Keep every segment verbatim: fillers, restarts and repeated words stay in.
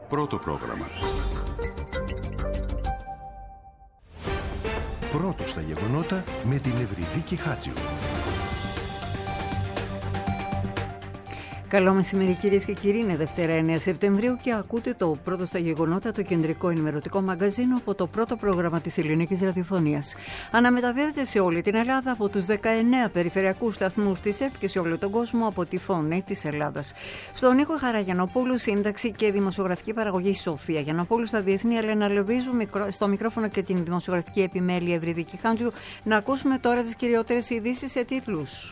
Πρώτο πρόγραμμα. Πρώτο στα γεγονότα με την Ευρυδίκη Χάτζιου. Καλό μεσημέρι κυρίες και κύριοι, είναι Δευτέρα εννέα Σεπτεμβρίου και ακούτε το πρώτο στα γεγονότα, το κεντρικό ενημερωτικό μαγκαζίνο από το πρώτο πρόγραμμα της ελληνικής ραδιοφωνίας. Αναμεταδίδεται σε όλη την Ελλάδα από τους δεκαεννέα περιφερειακούς σταθμούς της ΕΡΤ και σε όλο τον κόσμο από τη Φωνή της Ελλάδας. Στον ήχο Χαρά Γιαννοπούλου, σύνταξη και δημοσιογραφική παραγωγή Σοφία Γιαννοπούλου, στα διεθνή Ελένα Λεβίζου, στο μικρόφωνο και την δημοσιογραφική επιμέλεια Ευρυδίκη Χάντζιου. Να ακούσουμε τώρα τις κυριότερες ειδήσεις σε τίτλους.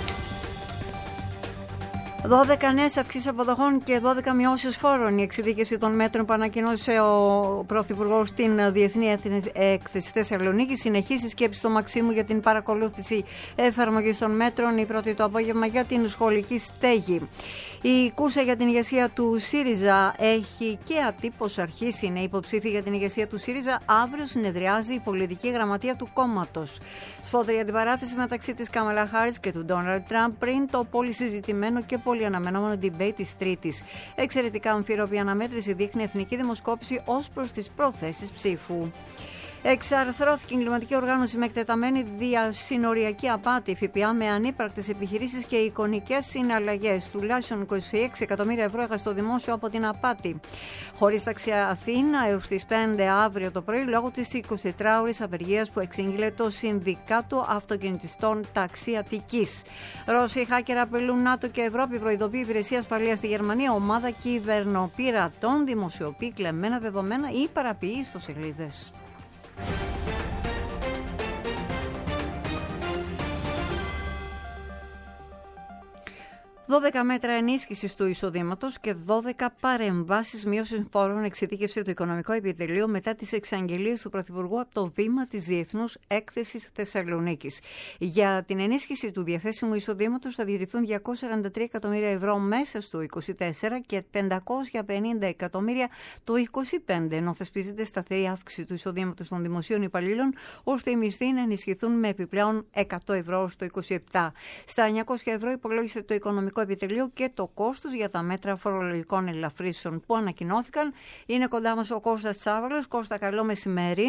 δώδεκα νέες αυξήσεις αποδοχών και δώδεκα μειώσεις φόρων. Η εξειδίκευση των μέτρων που ανακοίνωσε ο Πρωθυπουργός στην Διεθνή Έκθεση Θεσσαλονίκη συνεχίζει σκέψη στο Μαξίμου για την παρακολούθηση εφαρμογής των μέτρων. Η πρώτη το απόγευμα για την σχολική στέγη. Η κούρσα για την ηγεσία του ΣΥΡΙΖΑ έχει και ατύπως αρχίσει. Είναι υποψήφοι για την ηγεσία του ΣΥΡΙΖΑ. Αύριο συνεδριάζει η πολιτική γραμματεία του κόμματος. Σφόδρη αντιπαράθεση μεταξύ της Καμάλα Χάρις και του Ντόναλντ Τραμπ πριν το πολύ συζητημένο και πολύ αναμενόμενο debate της Τρίτης. Εξαιρετικά αμφίροπη αναμέτρηση δείχνει εθνική δημοσκόπηση ως προς τις προθέσεις ψήφου. Εξαρθρώθηκε η εγκληματική οργάνωση με εκτεταμένη διασυνοριακή απάτη, ΦΠΑ με ανύπαρκτες επιχειρήσεις και εικονικές συναλλαγές. Τουλάχιστον είκοσι έξι εκατομμύρια ευρώ έχασε το δημόσιο από την απάτη. Χωρίς τάξη Αθήνα έως τις πέντε αύριο το πρωί λόγω της εικοσιτετράωρης απεργίας που εξήγηλε το Συνδικάτο Αυτοκινητιστών Ταξί Αττικής. Ρώσοι hacker απειλούν ΝΑΤΟ και Ευρώπη, προειδοποιεί η Υπηρεσία Ασφαλείας στη Γερμανία. Ομάδα κυβερνοπειρατών δημοσιοποιεί κλεμμένα δεδομένα ή παραποιεί ιστοσελίδες. δώδεκα μέτρα ενίσχυσης του εισοδήματος και δώδεκα παρεμβάσεις μείωσης φόρων εξειδίκευσε το Οικονομικό Επιτελείο μετά τις εξαγγελίες του Πρωθυπουργού από το βήμα της Διεθνούς Έκθεσης Θεσσαλονίκης. Για την ενίσχυση του διαθέσιμου εισοδήματος θα διατηθούν διακόσια σαράντα τρία εκατομμύρια ευρώ μέσα στο είκοσι τέσσερα και πεντακόσια πενήντα εκατομμύρια το είκοσι πέντε, ενώ θεσπίζεται σταθερή αύξηση του εισοδήματος των δημοσίων υπαλλήλων, ώστε οι μισθοί να ενισχυθούν με επιπλέον εκατό ευρώ στο είκοσι επτά. Στα εννιακόσια ευρώ υπολόγισε το Οικονομικό Επιτελείο και το κόστος για τα μέτρα φορολογικών ελαφρύσεων που ανακοινώθηκαν. Είναι κοντά μας ο Κώστας Τσάβαλος. Κώστα, καλό μεσημέρι.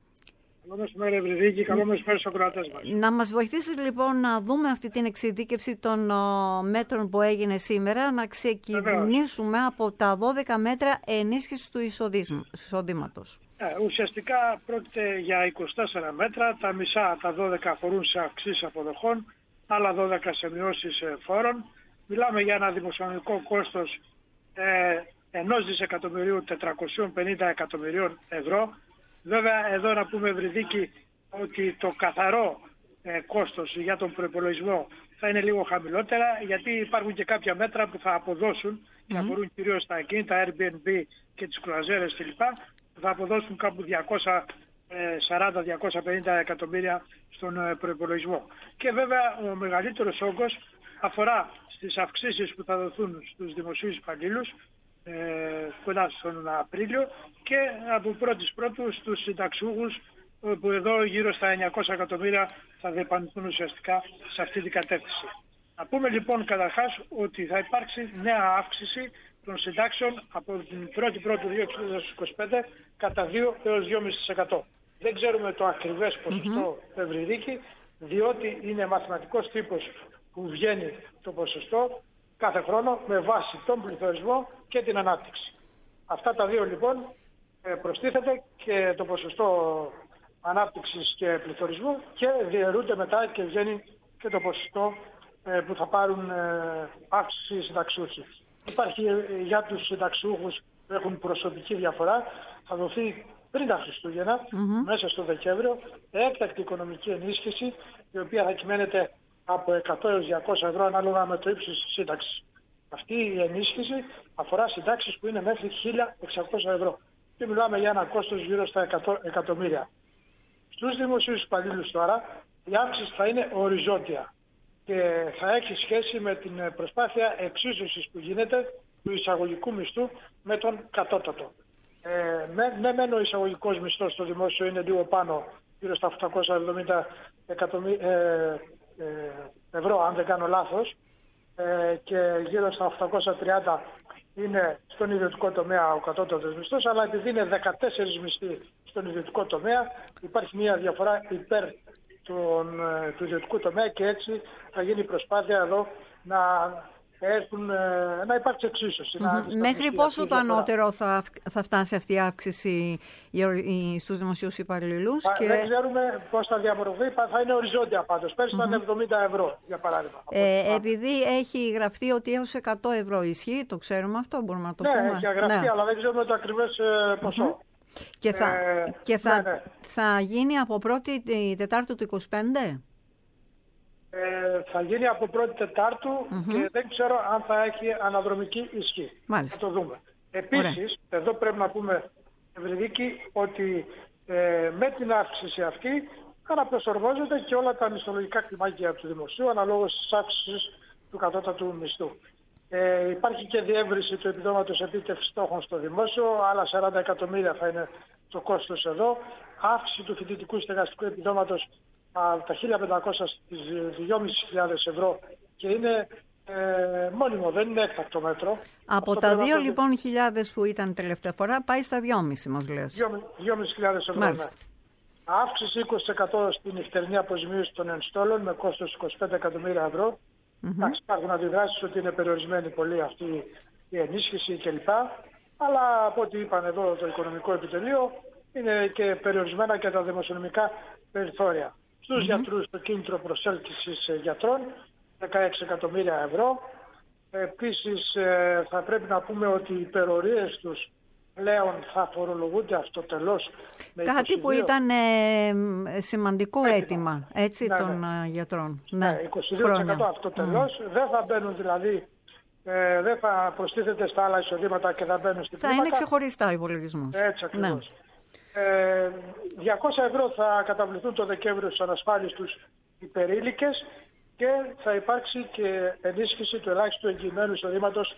Καλό μεσημέρι, Ευρυδίκη. Καλό μεσημέρι στους ακροατές μας. Να μας βοηθήσεις λοιπόν να δούμε αυτή την εξειδίκευση των uh, μέτρων που έγινε σήμερα, να ξεκινήσουμε Βεβαίως. από τα δώδεκα μέτρα ενίσχυσης του εισοδήματος. Ε, ουσιαστικά πρόκειται για είκοσι τέσσερα μέτρα, τα μισά, τα δώδεκα αφορούν σε αυξήσεις αποδοχών, άλλα δώδεκα σε μειώσεις φόρων. Μιλάμε για ένα δημοσιονομικό κόστος ε, ενός δισεκατομμυρίου τετρακόσια πενήντα εκατομμυρίων ευρώ. Βέβαια εδώ να πούμε, Ευρυδίκη, ότι το καθαρό ε, κόστος για τον προϋπολογισμό θα είναι λίγο χαμηλότερα, γιατί υπάρχουν και κάποια μέτρα που θα αποδώσουν mm-hmm. και αφορούν κυρίως τα ακίνητα, Airbnb και τις κρουαζέρες κλπ. Θα αποδώσουν κάπου διακόσια σαράντα με διακόσια πενήντα εκατομμύρια στον προϋπολογισμό. Και βέβαια ο μεγαλύτερος όγκος αφορά στις αυξήσεις που θα δοθούν στους δημοσίους υπαλλήλους ε, κοντά στον Απρίλιο και από πρώτης πρώτου στους συνταξιούχους, που εδώ γύρω στα εννιακόσια εκατομμύρια θα διεπανηθούν ουσιαστικά σε αυτή την κατεύθυνση. Να πούμε λοιπόν καταρχάς ότι θα υπάρξει νέα αύξηση των συντάξεων από την πρώτη πρώτου δύο χιλιάδες είκοσι πέντε κατά δύο έως δύο κόμμα πέντε τοις εκατό. Δεν ξέρουμε το ακριβές ποσοστό mm-hmm. Ευρυδίκη, διότι είναι μαθηματικός τύπος που βγαίνει το ποσοστό κάθε χρόνο με βάση τον πληθωρισμό και την ανάπτυξη. Αυτά τα δύο λοιπόν προστίθεται και το ποσοστό ανάπτυξης και πληθωρισμού και διαιρούνται μετά και βγαίνει και το ποσοστό που θα πάρουν αύξηση οι συνταξιούχοι. Υπάρχει για τους συνταξιούχους που έχουν προσωπική διαφορά, θα δοθεί πριν τα Χριστούγεννα, mm-hmm. μέσα στο Δεκέμβριο, έκτακτη οικονομική ενίσχυση, η οποία θα κυμαίνεται από εκατό έως διακόσια ευρώ ανάλογα με το ύψος της σύνταξης. Αυτή η ενίσχυση αφορά συντάξεις που είναι μέχρι χίλια εξακόσια ευρώ. Και μιλάμε για ένα κόστος γύρω στα εκατό εκατομμύρια. Στους δημοσίους υπαλλήλους τώρα, η αύξηση θα είναι οριζόντια και θα έχει σχέση με την προσπάθεια εξίσωσης που γίνεται του εισαγωγικού μισθού με τον κατώτατο. Ε, με, ναι, μεν ο εισαγωγικός μισθός στο δημόσιο είναι λίγο πάνω, γύρω στα οκτακόσια εβδομήντα εκατομμύρια ε, ε, ευρώ, αν δεν κάνω λάθος, ε, και γύρω στα οκτακόσια τριάντα είναι στον ιδιωτικό τομέα ο κατώτατος μισθός, αλλά επειδή είναι δεκατέσσερις μισθοί στον ιδιωτικό τομέα, υπάρχει μια διαφορά υπέρ τον, του ιδιωτικού τομέα και έτσι θα γίνει προσπάθεια εδώ να έρθουν, να υπάρξει εξίσωση. Mm-hmm. Να Μέχρι πόσο το ανώτερο θα, θα φτάσει αυτή η αύξηση στους δημοσίους υπαλλήλους? Και... Και... Δεν ξέρουμε πώς θα διαμορφωθεί, θα είναι οριζόντια πάντως. Πέρσι mm-hmm. ήταν εβδομήντα ευρώ για παράδειγμα. Ε, επειδή έχει γραφτεί ότι έως εκατό ευρώ ισχύει, το ξέρουμε αυτό, μπορούμε να το ναι, πούμε. Ναι, έχει γραφτεί, αλλά δεν ξέρουμε το ακριβές ποσό. Mm-hmm. Και, θα, ε, και θα, ναι, ναι. θα γίνει από πρώτη Τετάρτου του είκοσι πέντε? Ε, θα γίνει από πρώτη Τετάρτου mm-hmm. και δεν ξέρω αν θα έχει αναδρομική ισχύ. Μάλιστα. Θα το δούμε. Επίσης, Ωραία. εδώ πρέπει να πούμε, Ευρυδίκη, ότι ε, με την αύξηση αυτή αναπροσαρμόζονται και όλα τα μισθολογικά κλιμάκια του δημοσίου αναλόγως της αύξησης του κατώτατου μισθού. Ε, υπάρχει και διεύρυνση του επιδόματος επίτευξης στόχων στο δημόσιο, άλλα σαράντα εκατομμύρια θα είναι το κόστος εδώ. Αύξηση του φοιτητικού στεγαστικού επιδόματος από τα χίλια πεντακόσια στις δυόμισι χιλιάδες ευρώ και είναι ε, μόνιμο, δεν είναι έκτακτο μέτρο. Από Αυτό τα δύο το... λοιπόν χιλιάδες που ήταν τελευταία φορά πάει στα δυόμισι μας λες. δυόμισι χιλιάδες ευρώ, ναι. Αύξηση είκοσι τοις εκατό στην νυχτερινή αποζημίωση των ενστόλων με κόστος είκοσι πέντε εκατομμύρια ευρώ. Mm-hmm. Υπάρχουν αντιδράσεις ότι είναι περιορισμένη πολύ αυτή η ενίσχυση κλπ. Αλλά από ό,τι είπαν εδώ το Οικονομικό Επιτελείο είναι και περιορισμένα και τα δημοσιονομικά περιθώρια. Στους mm-hmm. γιατρούς το κίνητρο προσέλκυσης γιατρών δεκαέξι εκατομμύρια ευρώ. Επίσης θα πρέπει να πούμε ότι οι υπερορίες τους πλέον θα φορολογούνται αυτοτελώς. Κάτι είκοσι δύο... που ήταν ε, σημαντικό αίτημα, αίτημα έτσι, ναι, των ναι. γιατρών. Ναι, ναι, είκοσι δύο τοις εκατό αυτοτελώς. Mm. Δεν θα μπαίνουν δηλαδή, ε, δεν θα προστίθεται στα άλλα εισοδήματα και θα μπαίνουν στην κλίμακα. Θα είναι ξεχωριστά ο υπολογισμός. Έτσι ακριβώς. Ναι. Ε, διακόσια ευρώ θα καταβληθούν το Δεκέμβριο στους ανασφάλιστους υπερήλικες και θα υπάρξει και ενίσχυση του ελάχιστου εγγυημένου εισοδήματος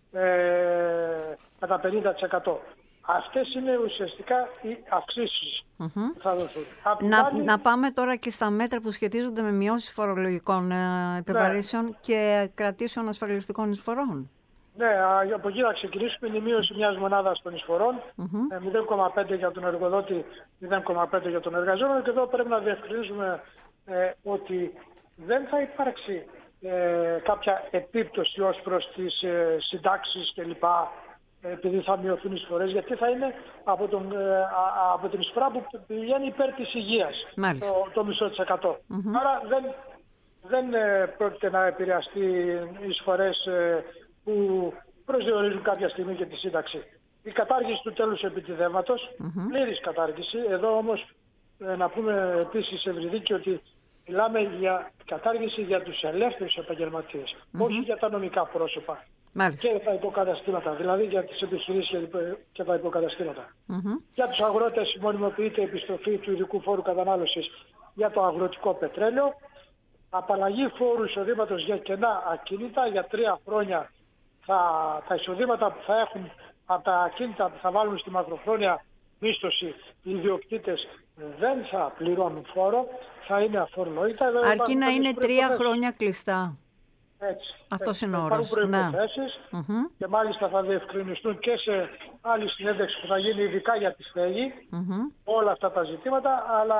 ε, κατά πενήντα τοις εκατό. Αυτές είναι ουσιαστικά οι αυξήσεις mm-hmm. που θα δοθούν. Να, άλλη... να πάμε τώρα και στα μέτρα που σχετίζονται με μειώσεις φορολογικών ε, επιβαρύσεων ναι. και κρατήσεων ασφαλιστικών εισφορών. Ναι, από εκεί θα ξεκινήσουμε. Η μείωση μιας μονάδας των εισφορών, mm-hmm. μηδέν κόμμα πέντε για τον εργοδότη, μηδέν κόμμα πέντε για τον εργαζόμενο. Και εδώ πρέπει να διευκρινίσουμε ε, ότι δεν θα υπάρξει ε, κάποια επίπτωση ως προς τις ε, συντάξεις κλπ. Επειδή θα μειωθούν οι εισφορές, γιατί θα είναι από, τον, ε, α, από την εισφορά που πηγαίνει υπέρ της υγείας, το, το μισό της εκατό. Mm-hmm. Άρα δεν, δεν ε, πρόκειται να επηρεαστεί οι εισφορές ε, που προσδιορίζουν κάποια στιγμή και τη σύνταξη. Η κατάργηση του τέλους επιτιδεύματος, mm-hmm. πλήρης κατάργηση. Εδώ όμως ε, να πούμε επίσης σε Ευρυδίκη ότι μιλάμε για κατάργηση για τους ελεύθερους επαγγελματίες, mm-hmm. όχι για τα νομικά πρόσωπα. Μάλιστα. Και τα υποκαταστήματα, δηλαδή για τις επιχειρήσεις και τα υποκαταστήματα. Mm-hmm. Για τους αγρότες μονιμοποιείται η επιστροφή του ειδικού φόρου κατανάλωσης για το αγροτικό πετρέλαιο. Απαλλαγή φόρου εισοδήματος για κενά ακίνητα. Για τρία χρόνια θα, τα εισοδήματα που θα έχουν από τα ακίνητα που θα βάλουν στη μακροχρόνια μίσθωση οι ιδιοκτήτες δεν θα πληρώνουν φόρο, θα είναι αφορολόγητα. Αρκεί να είναι τρία χρόνια κλειστά. Έτσι. Αυτός είναι ο όρος. Υπάρχουν προϋποθέσεις mm-hmm. και μάλιστα θα διευκρινιστούν και σε άλλη συνέντευξη που θα γίνει ειδικά για τη στέγη mm-hmm. όλα αυτά τα ζητήματα, αλλά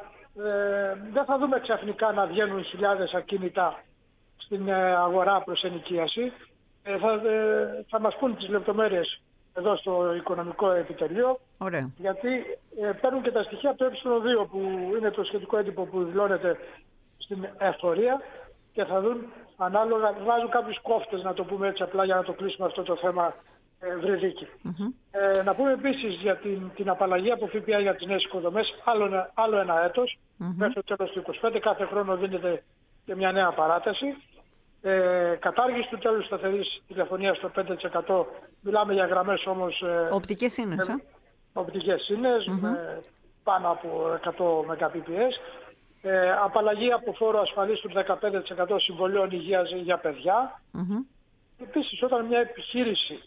ε, δεν θα δούμε ξαφνικά να βγαίνουν χιλιάδες ακίνητα στην ε, αγορά προς ενοικίαση. Ε, θα, ε, θα μας πούν τις λεπτομέρειες εδώ στο Οικονομικό Επιτελείο. Ωραία. Γιατί ε, παίρνουν και τα στοιχεία από το ε δύο που είναι το σχετικό έντυπο που δηλώνεται στην εφορία και θα δουν ανάλογα, βάζουν κάποιους κόφτες, να το πούμε έτσι απλά για να το κλείσουμε αυτό το θέμα ε, Βρυδίκη. Mm-hmm. Ε, να πούμε επίσης για την, την απαλλαγή από ΦΠΑ για τις νέες οικοδομές, άλλο, άλλο ένα έτος, mm-hmm. μέχρι το τέλος του είκοσι πέντε, κάθε χρόνο δίνεται και μια νέα παράταση. Ε, κατάργηση του τέλους σταθερής τηλεφωνίας στο πέντε τοις εκατό, μιλάμε για γραμμές όμως... Ε, οπτικές σύνες, ε, οπτικές σύνες, mm-hmm. με πάνω από εκατό μεγαπιπιες. Ε, απαλλαγή από φόρο ασφαλής του δεκαπέντε τοις εκατό συμβολίων υγείας για παιδιά. Mm-hmm. Επίσης, όταν μια επιχείρηση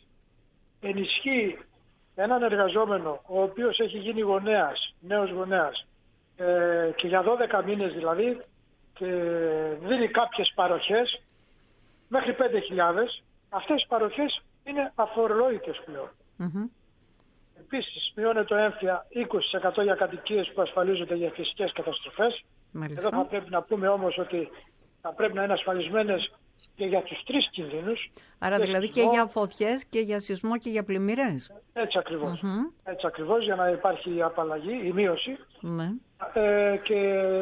ενισχύει έναν εργαζόμενο ο οποίος έχει γίνει γονέας, νέος γονέας ε, και για δώδεκα μήνες δηλαδή και δίνει κάποιες παροχές μέχρι πέντε χιλιάδες, αυτές οι παροχές είναι αφορολόγητες πλέον. Mm-hmm. Επίσης, μειώνεται το έμφυα είκοσι τοις εκατό για κατοικίες που ασφαλίζονται για φυσικές καταστροφές. Μάλιστα. Εδώ θα πρέπει να πούμε όμως ότι θα πρέπει να είναι ασφαλισμένες και για τους τρεις κινδύνους. Άρα και δηλαδή σεισμό, και για φωτιές και για σεισμό και για πλημμύρες. Έτσι ακριβώς. Mm-hmm. Έτσι ακριβώς, για να υπάρχει η απαλλαγή, η μείωση. Ναι. Ε, και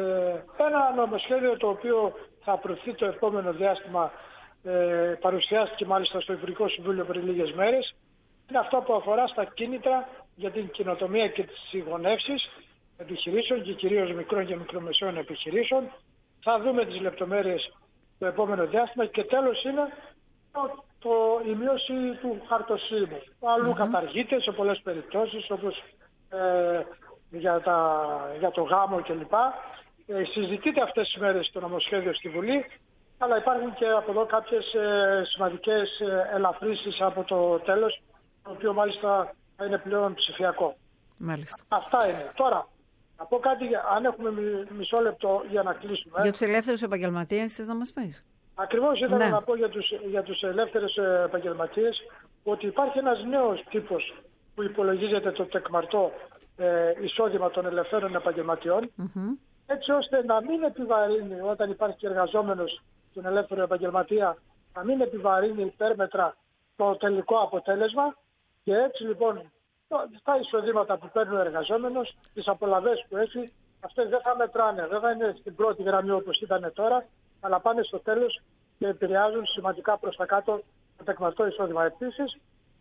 ένα νομοσχέδιο το οποίο θα προωθεί το επόμενο διάστημα, ε, παρουσιάστηκε μάλιστα στο Υπουργικό Συμβούλιο πριν λίγες μέρες, είναι αυτό που αφορά στα κίνητρα για την καινοτομία και τις συγχωνεύσεις επιχειρήσεων και κυρίως μικρών και μικρομεσαίων επιχειρήσεων. Θα δούμε τις λεπτομέρειες το επόμενο διάστημα και τέλος είναι το, το, η μείωση του χαρτοσύμου. Αλλού mm-hmm. καταργείται σε πολλές περιπτώσεις, όπως ε, για, τα, για το γάμο κλπ. Ε, συζητείται αυτές τις μέρες το νομοσχέδιο στη Βουλή, αλλά υπάρχουν και από εδώ κάποιες ε, σημαντικές ε, ελαφρύσεις από το τέλος, το οποίο μάλιστα θα είναι πλέον ψηφιακό. Μάλιστα. Αυτά είναι. Τώρα, να πω κάτι, αν έχουμε μισό λεπτό για να κλείσουμε. Για τους ελεύθερους επαγγελματίες θες να μας πεις? Ακριβώς ήθελα ναι. να πω για τους, για τους ελεύθερους επαγγελματίες ότι υπάρχει ένας νέος τύπος που υπολογίζεται το τεκμαρτό ε, εισόδημα των ελευθέρων επαγγελματιών, mm-hmm. έτσι ώστε να μην επιβαρύνει όταν υπάρχει εργαζόμενος τον ελεύθερο επαγγελματία, να μην επιβαρύνει υπέρμετρα το τελικό αποτέλεσμα, και έτσι λοιπόν τα εισοδήματα που παίρνει ο εργαζόμενος, τις απολαβές που έχει, αυτές δεν θα μετράνε, δεν θα είναι στην πρώτη γραμμή όπως ήταν τώρα, αλλά πάνε στο τέλος και επηρεάζουν σημαντικά προς τα κάτω το τεκμαρτό εισόδημα. Επίσης,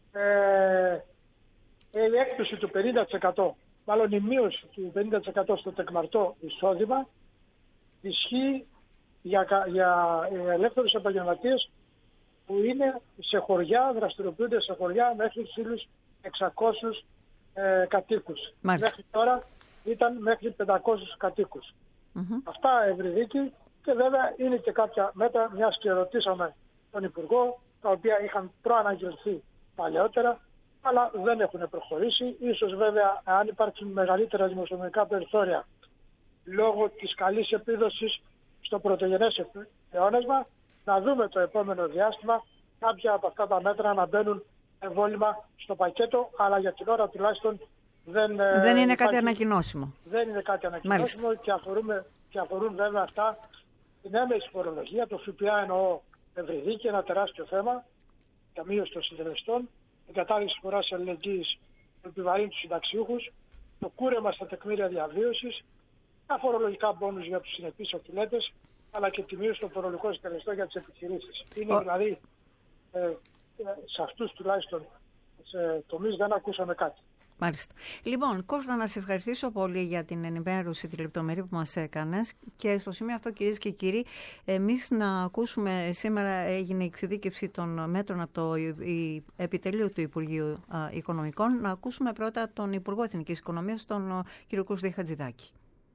ε, η έκπτωση του πενήντα τοις εκατό, μάλλον η μείωση του πενήντα τοις εκατό στο τεκμαρτό εισόδημα, ισχύει για, για ελεύθερους επαγγελματίες που είναι σε χωριά, δραστηριοποιούνται σε χωριά μέχρι χίλιους εξακόσιους ε, κατοίκους. Μάλιστα. Μέχρι τώρα ήταν μέχρι πεντακόσιους κατοίκους. Mm-hmm. Αυτά ευρυδίκη, και βέβαια είναι και κάποια μέτρα, μιας και ρωτήσαμε τον Υπουργό, τα οποία είχαν προαναγγελθεί παλαιότερα, αλλά δεν έχουν προχωρήσει. Ίσως βέβαια, αν υπάρξουν μεγαλύτερα δημοσιονομικά περιθώρια λόγω της καλής επίδοσης στο πρωτογενές αιώνασμα, να δούμε το επόμενο διάστημα κάποια από αυτά τα μέτρα να μπαίνουν εμβόλυμα στο πακέτο, αλλά για την ώρα τουλάχιστον δεν, δεν είναι υπάρχει, κάτι ανακοινώσιμο. Δεν είναι κάτι ανακοινώσιμο και, και αφορούν βέβαια αυτά την έμεση φορολογία, το ΦΠΑ εννοώ ευρυδίκη, ένα τεράστιο θέμα, για μείωση των συντελεστών, την κατάργηση φοράς αλληλεγγύης που επιβαρύνει τους συνταξιούχους, το κούρεμα στα τεκμήρια διαβίωσης, τα φορολογικά μπόνους για τους συνεπείς οφειλέτες, αλλά και τη μείωση των φορολογικών συντελεστών για τις επιχειρήσεις. Είναι Ο... δηλαδή ε, ε, σε αυτούς τουλάχιστον σε τομείς δεν ακούσαμε κάτι. Μάλιστα. Λοιπόν, Κώστα, να σε ευχαριστήσω πολύ για την ενημέρωση, τη λεπτομερή που μας έκανες, και στο σημείο αυτό, κυρίες και κύριοι, εμείς να ακούσουμε, σήμερα έγινε η εξειδίκευση των μέτρων από το επιτελείο του Υπουργείου Οικονομικών, να ακούσουμε πρώτα τον Υπουργό Εθνικής Οικονομίας, τον κ. Κωστή Χατζηδάκη.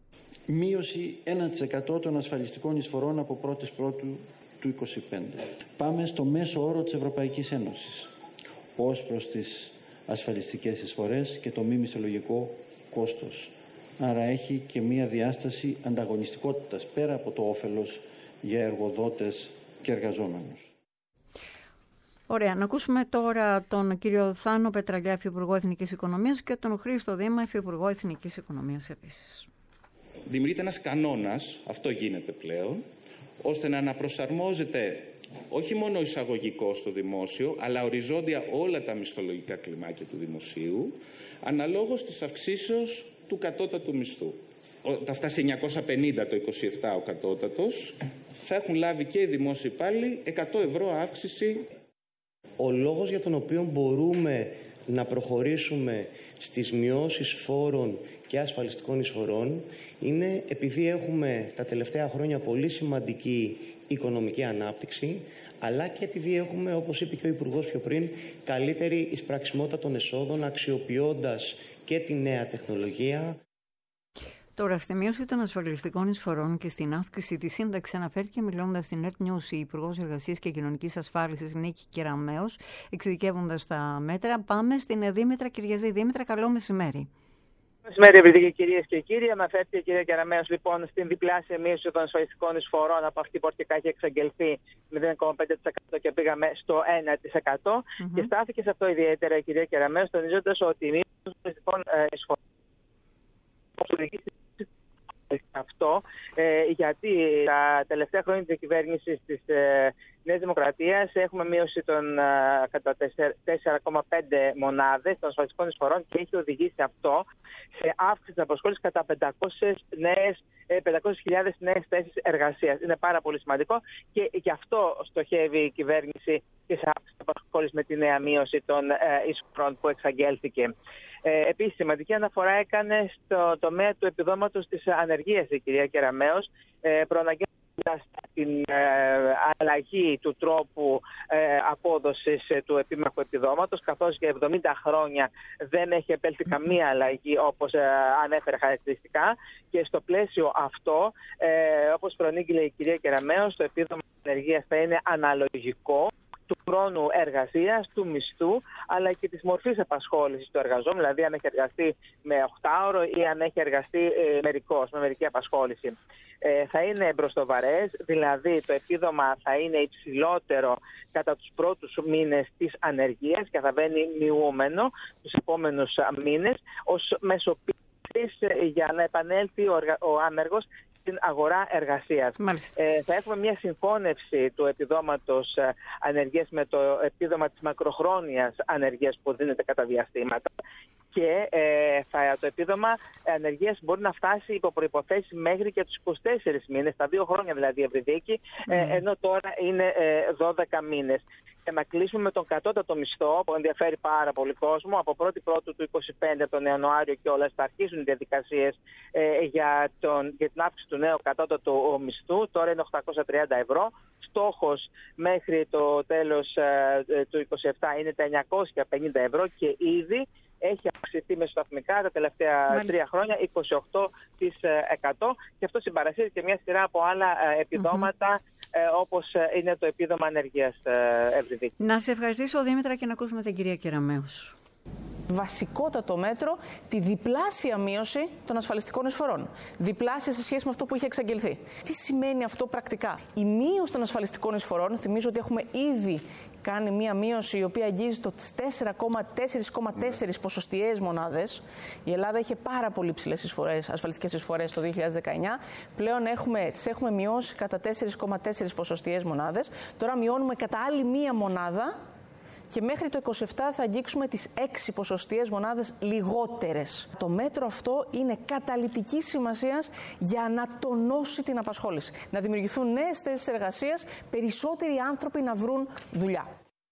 Μείωση ένα τοις εκατό των ασφαλιστικών εισφορών από πρώτη Πρώτου του είκοσι πέντε. Πάμε στο μέσο όρο της Ευρωπαϊκής Ένωσης ως προς τις ασφαλιστικές εισφορές και το μη μισθολογικό κόστος. Άρα έχει και μία διάσταση ανταγωνιστικότητας πέρα από το όφελος για εργοδότες και εργαζόμενους. Ωραία. Να ακούσουμε τώρα τον κύριο Θάνο Πετραλιά, Υφυπουργό Εθνικής Οικονομίας, και τον Χρήστο Δήμα, Υφυπουργό Εθνικής Οικονομίας επίσης. Δημιουργείται ένας κανόνας, αυτό γίνεται πλέον, ώστε να αναπροσαρμόζεται όχι μόνο εισαγωγικό στο δημόσιο, αλλά οριζόντια όλα τα μισθολογικά κλιμάκια του δημοσίου, αναλόγως της αυξήσεως του κατώτατου μισθού. Όταν φτάσει εννιακόσια πενήντα το είκοσι επτά ο κατώτατος, θα έχουν λάβει και οι δημόσιοι υπάλληλοι εκατό ευρώ αύξηση. Ο λόγος για τον οποίο μπορούμε να προχωρήσουμε στις μειώσεις φόρων και ασφαλιστικών εισφορών είναι επειδή έχουμε τα τελευταία χρόνια πολύ σημαντική οικονομική ανάπτυξη, αλλά και επειδή έχουμε, όπως είπε και ο Υπουργός πιο πριν, καλύτερη εισπραξιμότητα των εσόδων, αξιοποιώντας και τη νέα τεχνολογία. Τώρα, στη μείωση των ασφαλιστικών εισφορών και στην αύξηση της σύνταξης αναφέρθηκε, μιλώντας στην Earth News, η Υπουργός Εργασίας και Κοινωνικής Ασφάλισης Νίκη Κεραμέως, εξειδικεύοντας τα μέτρα. Πάμε στην Δήμητρα Κυριαζή. Δήμητρα, καλό μεσημέρι. Μεσημέρι, ευρυτικοί κυρίες και κύριοι. Αναφέρθηκε η κυρία Κεραμέως λοιπόν στην διπλάσια μείωση των ασφαλιστικών εισφορών από αυτή που αρχικά είχε εξαγγελθεί μηδέν κόμμα πέντε τοις εκατό και πήγαμε στο ένα τοις εκατό. Mm-hmm. Και στάθηκε σε αυτό ιδιαίτερα η κυρία Κεραμέως, τονίζοντας ότι η μείωση των ασφαλιστικών εισφορών αυτό, ε, γιατί τα τελευταία χρόνια της διακυβέρνησης της ε, Νέας Δημοκρατίας έχουμε μείωση των, ε, κατά τέσσερα κόμμα πέντε μονάδες των ασφαλιστικών εισφορών και έχει οδηγήσει αυτό σε αύξηση της απασχόλησης κατά πεντακόσιες χιλιάδες νέες θέσεις εργασίας. Είναι πάρα πολύ σημαντικό και γι' αυτό στοχεύει η κυβέρνηση και σε αύξηση της απασχόλησης με τη νέα μείωση των ε, εισφορών που εξαγγέλθηκε. Ε, επίσης, σημαντική αναφορά έκανε στο τομέα του επιδόματος της ανεργίας η κυρία Κεραμέως, ε, προαναγγέλλοντας την ε, αλλαγή του τρόπου ε, απόδοσης ε, του επίμαχου επιδόματος, καθώς για εβδομήντα χρόνια δεν έχει επέλθει καμία αλλαγή όπως ε, ανέφερε χαρακτηριστικά. Και στο πλαίσιο αυτό, ε, όπως προανήγγειλε η κυρία Κεραμέως, το επίδομα ανεργίας θα είναι αναλογικό του χρόνου εργασίας, του μισθού, αλλά και της μορφής απασχόλησης του εργαζόμενου, δηλαδή αν έχει εργαστεί με οκτάωρο ή αν έχει εργαστεί ε, μερικώς, με μερική απασχόληση. Ε, θα είναι μπροστοβαρές, δηλαδή το επίδομα θα είναι υψηλότερο κατά τους πρώτους μήνες της ανεργίας και θα βαίνει μειούμενο τους επόμενους μήνες ως μεσοποίησης για να επανέλθει ο, εργα... ο άνεργος στην αγορά εργασίας. Ε, θα έχουμε μια συμφώνευση του επιδόματος ε, ανεργίας με το επίδομα της μακροχρόνιας ανεργίας που δίνεται κατά διαστήματα και ε, θα, το επίδομα ανεργίας μπορεί να φτάσει υπό προϋποθέσεις μέχρι και τους είκοσι τέσσερις μήνες, τα δύο χρόνια δηλαδή ευρυδίκη, mm. ε, ενώ τώρα είναι ε, δώδεκα μήνες. Και να κλείσουμε με τον κατώτατο μισθό που ενδιαφέρει πάρα πολύ κόσμο. Από πρώτη Πρώτου του είκοσι πέντε, τον Ιανουάριο και όλα, θα αρχίσουν οι διαδικασίες ε, για, τον, για την αύξηση του νέου κατώτατου μισθού. Τώρα είναι οκτακόσια τριάντα ευρώ. Στόχος μέχρι το τέλος ε, του είκοσι επτά είναι τα εννιακόσια πενήντα ευρώ και ήδη έχει αυξηθεί μεσοσταθμικά τα τελευταία Μάλιστα. τρία χρόνια είκοσι οκτώ τοις εκατό και αυτό συμπαρασύρει και μια σειρά από άλλα επιδόματα mm-hmm. ε, όπως είναι το επίδομα ανεργίας ευρυδίκη. Να σε ευχαριστήσω Δήμητρα και να ακούσουμε την κυρία Κεραμέως. Βασικότατο μέτρο, τη διπλάσια μείωση των ασφαλιστικών εισφορών. Διπλάσια σε σχέση με αυτό που είχε εξαγγελθεί. Τι σημαίνει αυτό πρακτικά? Η μείωση των ασφαλιστικών εισφορών, θυμίζω ότι έχουμε ήδη κάνει μία μείωση η οποία αγγίζει το τέσσερα κόμμα τέσσερα ποσοστιαίες μονάδες. Η Ελλάδα είχε πάρα πολύ ψηλές εισφορές, ασφαλιστικές εισφορές το δύο χιλιάδες δεκαεννιά. Πλέον έχουμε, τις έχουμε μειώσει κατά τέσσερα κόμμα τέσσερα ποσοστιαίες μονάδες. Τώρα μειώνουμε κατά άλλη μία μονάδα. Και μέχρι το είκοσι επτά θα αγγίξουμε τις έξι ποσοστιαίες μονάδες λιγότερες. Το μέτρο αυτό είναι καταλυτικής σημασίας για να τονώσει την απασχόληση. Να δημιουργηθούν νέες θέσεις εργασίας, περισσότεροι άνθρωποι να βρουν δουλειά.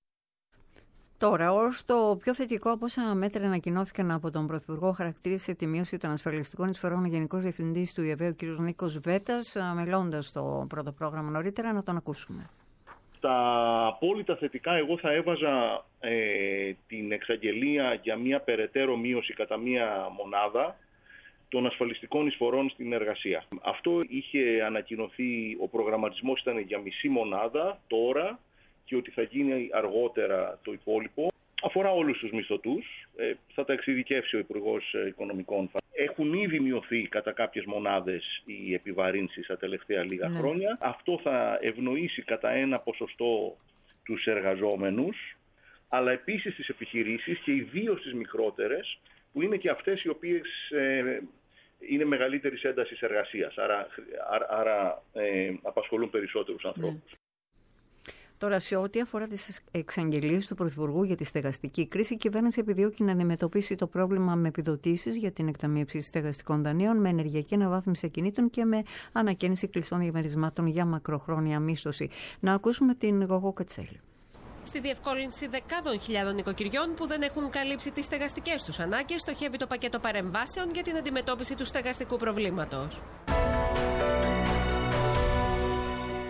Τώρα, ως το πιο θετικό από όσα μέτρα ανακοινώθηκαν από τον Πρωθυπουργό, χαρακτήρισε τη μείωση των ασφαλιστικών εισφορών ο Γενικός Διευθυντής του ΙΕΒΕ, ο κ. Νίκος Βέτας, μιλώντας το πρώτο πρόγραμμα νωρίτερα, να τον ακούσουμε. Τα απόλυτα θετικά, εγώ θα έβαζα ε, την εξαγγελία για μια περαιτέρω μείωση κατά μία μονάδα των ασφαλιστικών εισφορών στην εργασία. Αυτό είχε ανακοινωθεί, ο προγραμματισμός ήταν για μισή μονάδα τώρα και ότι θα γίνει αργότερα το υπόλοιπο. Αφορά όλους τους μισθωτούς, ε, θα τα εξειδικεύσει ο Υπουργός Οικονομικών. Έχουν ήδη μειωθεί κατά κάποιες μονάδες οι επιβαρύνσεις τα τελευταία λίγα ναι. χρόνια. Αυτό θα ευνοήσει κατά ένα ποσοστό τους εργαζόμενους, αλλά επίσης τις επιχειρήσεις και ιδίως τις μικρότερες, που είναι και αυτές οι οποίες ε, είναι μεγαλύτερης έντασης εργασίας, άρα, άρα ε, απασχολούν περισσότερους ανθρώπους. Ναι. Τώρα, σε ό,τι αφορά τις εξαγγελίες του Πρωθυπουργού για τη στεγαστική κρίση, η κυβέρνηση επιδιώκει να αντιμετωπίσει το πρόβλημα με επιδοτήσεις για την εκταμείευση στεγαστικών δανείων, με ενεργειακή αναβάθμιση ακινήτων και με ανακαίνιση κλειστών διαμερισμάτων για μακροχρόνια μίσθωση. Να ακούσουμε την Γογό Κατσέλη. Στη διευκόλυνση δεκάδων χιλιάδων νοικοκυριών που δεν έχουν καλύψει τις στεγαστικές τους ανάγκες, στοχεύει το πακέτο παρεμβάσεων για την αντιμετώπιση του στεγαστικού προβλήματος.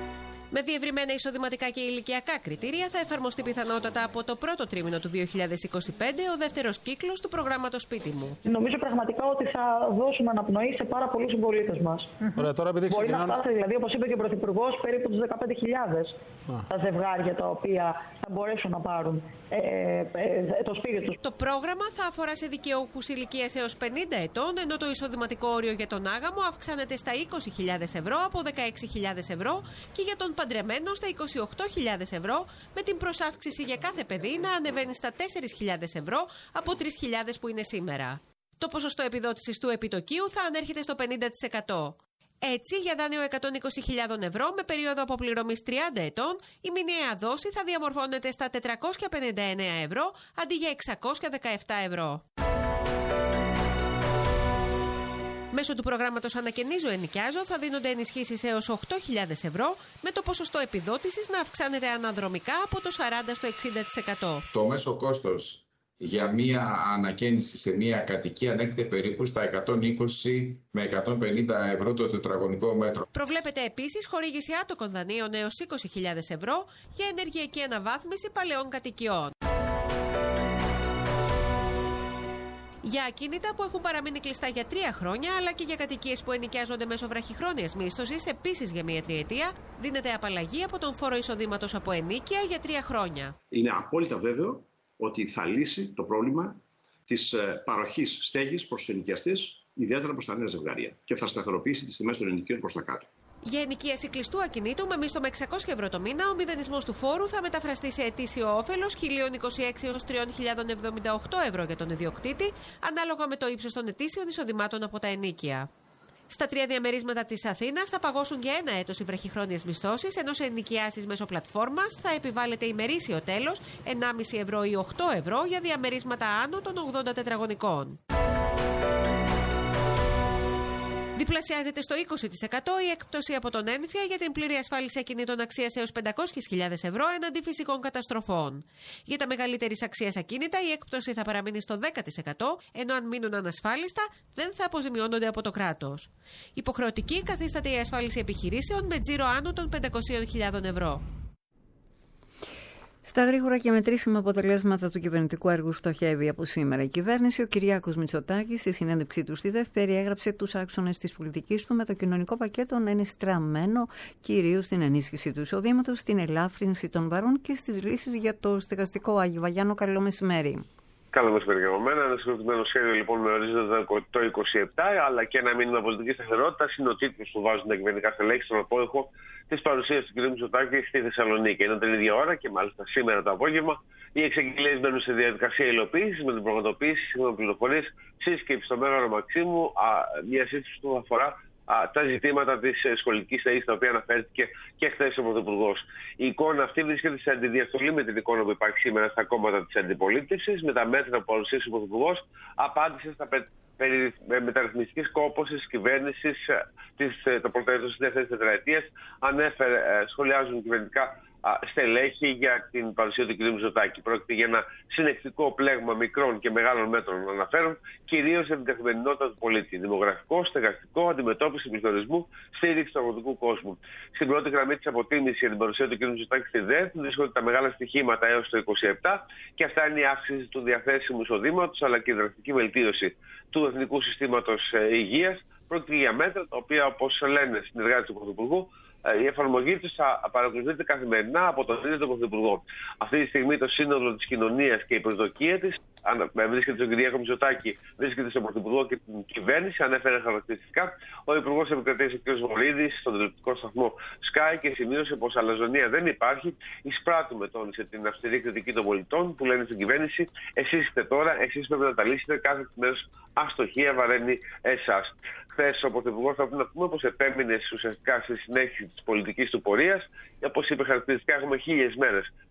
Με διευρυμένα εισοδηματικά και ηλικιακά κριτήρια θα εφαρμοστεί πιθανότατα από το πρώτο τρίμηνο του δύο χιλιάδες είκοσι πέντε ο δεύτερος κύκλος του προγράμματος Σπίτι μου. Νομίζω πραγματικά ότι θα δώσουμε αναπνοή σε πάρα πολλούς συμπολίτες μας. Ωραία, τώρα επειδή Μπορεί ξεκινάμε... να φτάσει, δηλαδή, όπως είπε και ο Πρωθυπουργός, περίπου τους δεκαπέντε χιλιάδες τα ζευγάρια τα οποία θα μπορέσουν να πάρουν ε, ε, το σπίτι τους. Το πρόγραμμα θα αφορά σε δικαιούχους ηλικίας έως πενήντα ετών, ενώ το εισοδηματικό όριο για τον άγαμο αυξάνεται στα είκοσι χιλιάδες ευρώ από δεκαέξι χιλιάδες ευρώ και για τον παντρεμένο στα είκοσι οκτώ χιλιάδες ευρώ, με την προσάυξηση για κάθε παιδί να ανεβαίνει στα τέσσερις χιλιάδες ευρώ από τρεις χιλιάδες που είναι σήμερα. Το ποσοστό επιδότησης του επιτοκίου θα ανέρχεται στο πενήντα τοις εκατό. Έτσι, για δάνειο εκατόν είκοσι χιλιάδες ευρώ με περίοδο αποπληρωμής τριάντα ετών, η μηνιαία δόση θα διαμορφώνεται στα τετρακόσια πενήντα εννέα ευρώ αντί για εξακόσια δεκαεπτά ευρώ. Μέσω του προγράμματος Ανακαινίζω Ενοικιάζω θα δίνονται ενισχύσεις έως οκτώ χιλιάδες ευρώ, με το ποσοστό επιδότησης να αυξάνεται αναδρομικά από το σαράντα στο εξήντα τοις εκατό. Το μέσο κόστος για μία ανακαίνιση σε μία κατοικία ανέρχεται περίπου στα εκατόν είκοσι με εκατόν πενήντα ευρώ το τετραγωνικό μέτρο. Προβλέπεται επίσης χορήγηση άτοκων δανείων έως είκοσι χιλιάδες ευρώ για ενεργειακή αναβάθμιση παλαιών κατοικιών. Για ακίνητα που έχουν παραμείνει κλειστά για τρία χρόνια, αλλά και για κατοικίες που ενοικιάζονται μέσω βραχυχρόνιας μίσθωσης, επίσης για μία τριετία, δίνεται απαλλαγή από τον φόρο εισοδήματος από ενοίκια για τρία χρόνια. Είναι απόλυτα βέβαιο ότι θα λύσει το πρόβλημα της παροχής στέγης προς τους ενοικιαστές, ιδιαίτερα προς τα νέα ζευγάρια, και θα σταθεροποιήσει τις τιμές των ενοικίων προς τα κάτω. Για ενοικίαση κλειστού ακινήτου με μίσθο με εξακόσια ευρώ το μήνα, ο μηδενισμός του φόρου θα μεταφραστεί σε ετήσιο όφελος χίλια είκοσι έξι έως τρεις χιλιάδες εβδομήντα οκτώ ευρώ για τον ιδιοκτήτη, ανάλογα με το ύψος των ετήσιων εισοδημάτων από τα ενοίκια. Στα τρία διαμερίσματα της Αθήνας θα παγώσουν για ένα έτος οι βραχυχρόνιες μισθώσεις, ενώ σε ενοικιάσεις μέσω πλατφόρμας θα επιβάλλεται ημερήσιο τέλος ενάμιση ευρώ ή οκτώ ευρώ για διαμερίσματα άνω των ογδόντα τετραγωνικών. Διπλασιάζεται στο είκοσι τοις εκατό η έκπτωση από τον ένφια για την πλήρη ασφάλιση ακινήτων αξίας έως πεντακόσιες χιλιάδες ευρώ εναντί φυσικών καταστροφών. Για τα μεγαλύτερης αξίας ακίνητα η έκπτωση θα παραμείνει στο δέκα τοις εκατό, ενώ αν μείνουν ανασφάλιστα δεν θα αποζημιώνονται από το κράτος. Υποχρεωτική καθίσταται η ασφάλιση επιχειρήσεων με τζίρο άνω των πεντακόσιες χιλιάδες ευρώ. Στα γρήγορα και μετρήσιμα αποτελέσματα του κυβερνητικού έργου στοχεύει από σήμερα η κυβέρνηση. Ο Κυριάκος Μητσοτάκης, στη συνέντευξή του στη ΔΕΦ, περιέγραψε τους άξονες της πολιτικής του, με το κοινωνικό πακέτο να είναι στραμμένο κυρίως στην ενίσχυση του εισοδήματος, στην ελάφρυνση των βαρών και στις λύσεις για το στεγαστικό. Άγιο Βαγιάννο, καλό μεσημέρι. Καλό μεσημέρι για μένα. Ένα συγκεκριμένο σχέδιο λοιπόν με ορίζοντα το είκοσι επτά, αλλά και ένα μήνυμα πολιτικής σταθερότητας είναι ο τίτλος που βάζουν τα κυβερνητικά στελέχη στον απόϊχο της παρουσίας του κ. Μητσοτάκη στη Θεσσαλονίκη. Ενώ την ίδια ώρα και μάλιστα σήμερα το απόγευμα, οι εξαγγελίες μπαίνουν σε διαδικασία υλοποίησης με την πραγματοποίηση σύμφωνα με πληροφορίες σύσκεψη στο Μέγαρο Μαξίμου, μια σύσκεψη που αφορά τα ζητήματα της σχολικής στέγης, τα οποία αναφέρθηκε και χθες ο Πρωθυπουργός. Η εικόνα αυτή βρίσκεται σε αντιδιαστολή με την εικόνα που υπάρχει σήμερα στα κόμματα της αντιπολίτευσης. Με τα μέτρα που παρουσίασε ο Πρωθυπουργός, απάντησε στα περί μεταρρυθμιστικής κόπωσης της κυβέρνησης το πρώτο έτος της δεύτερης τετραετίας. Ανέφερε, σχολιάζουν κυβερνητικά στελέχη για την παρουσία του κ. Μητσοτάκη. Πρόκειται για ένα συνεκτικό πλέγμα μικρών και μεγάλων μέτρων, αναφέρουν, κυρίως για την καθημερινότητα του πολίτη. Δημογραφικό, στεγαστικό, αντιμετώπιση πληθωρισμού, στήριξη του αγροτικού κόσμου. Στην πρώτη γραμμή της αποτίμησης για την παρουσία του κ. Μητσοτάκη στη ΔΕΘ βρίσκονται τα μεγάλα στοιχήματα έως το είκοσι επτά, και αυτά είναι η αύξηση του διαθέσιμου εισοδήματος αλλά και η δραστική βελτίωση του εθνικού συστήματος υγείας. Πρόκειται για μέτρα τα οποία, όπως λένε συνεργάτες του Πρωθυπουργού, η εφαρμογή του θα παρακολουθείται καθημερινά από τον ίδιο τον Πρωθυπουργό. Αυτή τη στιγμή το σύνολο της κοινωνίας και η προσδοκία της βρίσκεται στον Κυριάκο Μητσοτάκη, βρίσκεται στον Πρωθυπουργό και την κυβέρνηση. Ανέφερε χαρακτηριστικά ο Υπουργός Επικρατείας, ο κ. Βορίδης, στον τηλεοπτικό σταθμό Sky, και σημείωσε πως αλαζονία δεν υπάρχει. Εισπράττουμε, τόνισε, την αυστηρή κριτική των πολιτών που λένε στην κυβέρνηση: εσείς είστε τώρα, εσείς πρέπει να τα λύσετε. Κάθε μέρος αστοχία βαραίνει εσάς. Χθες ο Πρωθυπουργός, θα πούμε να πούμε, πως επέμεινε ουσιαστικά στη συνέχιση της πολιτικής του πορείας. Όπως είπε χαρακτηριστικά, έχουμε χίλιες μέρες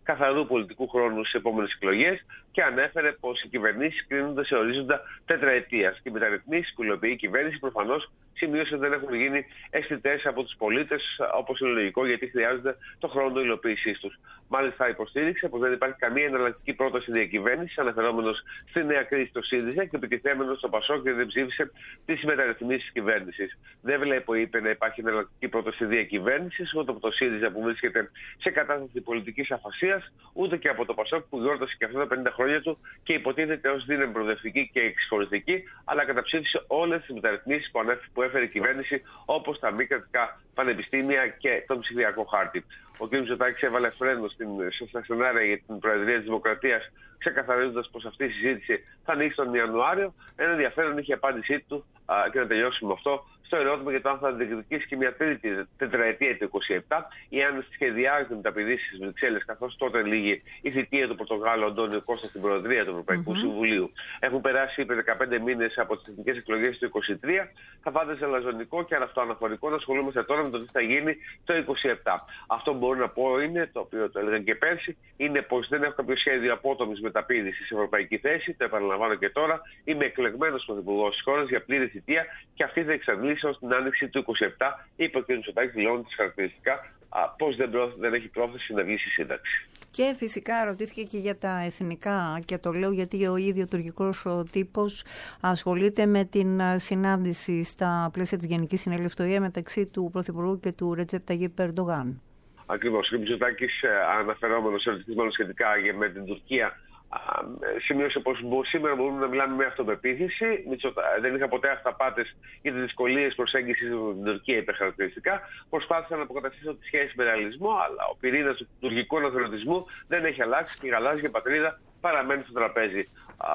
καθαρού πολιτικού χρόνου στις επόμενες εκλογές και ανέφερε πως οι κυβερνήσεις κρίνονται σε ορίζοντα τετραετίας. Και οι μεταρρυθμίσεις που υλοποιεί η κυβέρνηση προφανώς σημείωσε ότι δεν έχουν γίνει αισθητές από τους πολίτες, όπως είναι λογικό, γιατί χρειάζονται το χρόνο υλοποίησής τους. Μάλιστα, υποστήριξε πως δεν υπάρχει καμία εναλλακτική πρόταση διακυβέρνησης, αναφερόμενος στη νέα κρίση του ΣΥΡΙΖΑ και επιτιθέμενος στο ΠΑΣΟΚ γιατί δεν ψήφισε τις μεταρρυθμίσεις της κυβέρνησης. Δεν βλέπω, είπε, να υπάρχει εναλλακτική πρόταση διακυβέρνησης ούτε από το ΣΥΡΙΖΑ που βρίσκεται σε κατάσταση πολιτικής αφασίας, ούτε και από το ΠΑΣΟΚ που γιόρτασε και αυτά τα πενήντα χρόνια του και υποτίθεται ως δύναμη προοδευτική και εξχωριστική, αλλά καταψήφισε όλες τις μεταρρυθμίσεις που, που έφερε η κυβέρνηση, όπως τα μη κρατικά πανεπιστήμια και τον ψηφιακό χάρτη. Ο κ. Μητσοτάκης έβαλε φρένο στα σενάρια για την Προεδρία της Δημοκρατίας, ξεκαθαρίζοντας πως αυτή η συζήτηση θα ανοίξει τον Ιανουάριο. Ένα ενδιαφέρον είχε η απάντησή του, α, και να τελειώσουμε αυτό, στο ερώτημα για το αν θα διεκδικήσει και μια τρίτη τετραετία του είκοσι επτά ή αν σχεδιάζεται μεταπηδήσει στις Βρυξέλλες, καθώς τότε λύγει η θητεία του Πορτογάλου Αντώνιο Κώστα στην Προεδρία του Ευρωπαϊκού mm-hmm. Συμβουλίου. Έχουν περάσει, είπε, δεκαπέντε μήνες από τις εθνικές εκλογές του είκοσι τρία. Θα φάνταζε λαζονικό και αυτοαναφορικό να ασχολούμαστε τώρα με το τι θα γίνει το είκοσι επτά. Αυτό που μπορώ να πω είναι, το οποίο το έλεγα και πέρσι, είναι πως δεν έχω κάποιο σχέδιο απότομης μεταπήδησης σε ευρωπαϊκή θέση. Το επαναλαμβάνω και τώρα. Είμαι εκλεγμένος πρωθυπουργός της χώρας για πλήρη θητεία και αυτή θα εξαντλήσει ως την άνοιξη του είκοσι επτά, είπε ο κ. Μητσοτάκης, δηλώνοντας χαρακτηριστικά πώς δεν, δεν έχει πρόθεση να βγει στη σύνταξη. Και φυσικά ρωτήθηκε και για τα εθνικά, και το λέω γιατί ο ίδιος τουρκικός τύπος ασχολείται με την συνάντηση στα πλαίσια της Γενικής Συνέλευσης μεταξύ του Πρωθυπουργού και του Ρετζέπ Ταγίπ Ερντογάν. Ακριβώς. Ο κ. Μητσοτάκης, αναφερόμενος ερωτησμένο σχετικά με την Τουρκία, σημείωσε πως σήμερα μπορούμε να μιλάμε με αυτοπεποίθηση. Δεν είχα ποτέ αυταπάτες για τις δυσκολίες προσέγγισης με την Τουρκία, είπε χαρακτηριστικά. Προσπάθησα να αποκαταστήσω τη σχέση με ρεαλισμό, αλλά ο πυρήνας του τουρκικού ναционαλισμού δεν έχει αλλάξει και η γαλάζια πατρίδα παραμένει στο τραπέζι.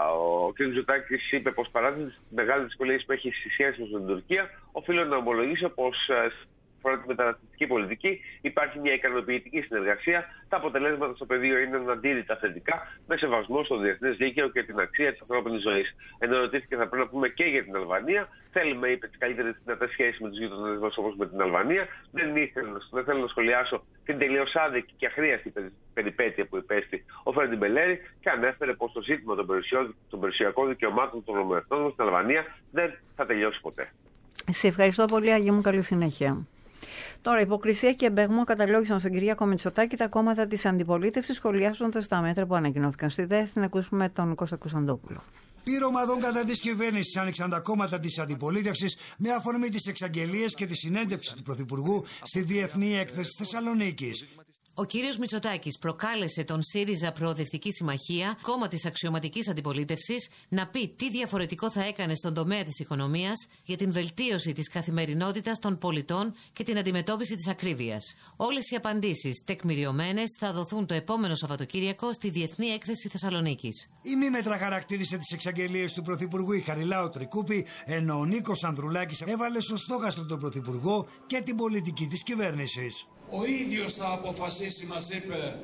Ο κ. Μητσοτάκης είπε πως παρά τις μεγάλες δυσκολίες που έχει στη σχέση με την Τουρκία, οφείλω να ομολογήσω πως αφορά τη μεταναστευτική πολιτική, υπάρχει μια ικανοποιητική συνεργασία. Τα αποτελέσματα στο πεδίο είναι αναντήρητα θετικά, με σεβασμό στο διεθνές δίκαιο και την αξία της ανθρώπινης ζωής. Ενώ ρωτήθηκε, θα πρέπει να πούμε και για την Αλβανία. Θέλουμε, είπε, τις καλύτερες δυνατές σχέσεις με τους γείτονες μας όπως με την Αλβανία. Δεν, ήθελα, δεν θέλω να σχολιάσω την τελείως άδικη και αχρίαστη περιπέτεια που υπέστη ο Φρέντι Μπελέρη και ανέφερε πως το ζήτημα των περιουσιακών δικαιωμάτων των ομοεθνών μας στην Αλβανία δεν θα τελειώσει ποτέ. Σε ευχαριστώ πολύ, Άγια μου, καλή συνέχεια. Τώρα, υποκρισία και εμπεγμό καταλόγησαν στον Κυριάκο Μητσοτάκη τα κόμματα της αντιπολίτευσης, σχολιάζοντας τα μέτρα που ανακοινώθηκαν. Στη ΔΕΘ να ακούσουμε τον Κώστα Κωνσταντόπουλο. Πυρομαδών κατά της κυβέρνησης άνοιξαν τα κόμματα της αντιπολίτευσης με αφορμή τις εξαγγελίες και τη συνέντευξη του Πρωθυπουργού στη Διεθνή Έκθεση Θεσσαλονίκης. Ο κύριος Μητσοτάκης προκάλεσε τον ΣΥΡΙΖΑ Προοδευτική Συμμαχία, κόμμα της αξιωματικής αντιπολίτευσης, να πει τι διαφορετικό θα έκανε στον τομέα της οικονομίας για την βελτίωση της καθημερινότητας των πολιτών και την αντιμετώπιση της ακρίβειας. Όλες οι απαντήσεις τεκμηριωμένες θα δοθούν το επόμενο Σαββατοκύριακο στη Διεθνή Έκθεση Θεσσαλονίκης. Η Μήμετρα χαρακτήρισε τις εξαγγελίες του Πρωθυπουργού η Χαριλάου Τρικούπη, ενώ ο Νίκος Ανδρουλάκης έβαλε στο στόχαστρο τον Πρωθυπουργό και την πολιτική της κυβέρνησης. Ο ίδιος θα αποφασίσει, μας είπε,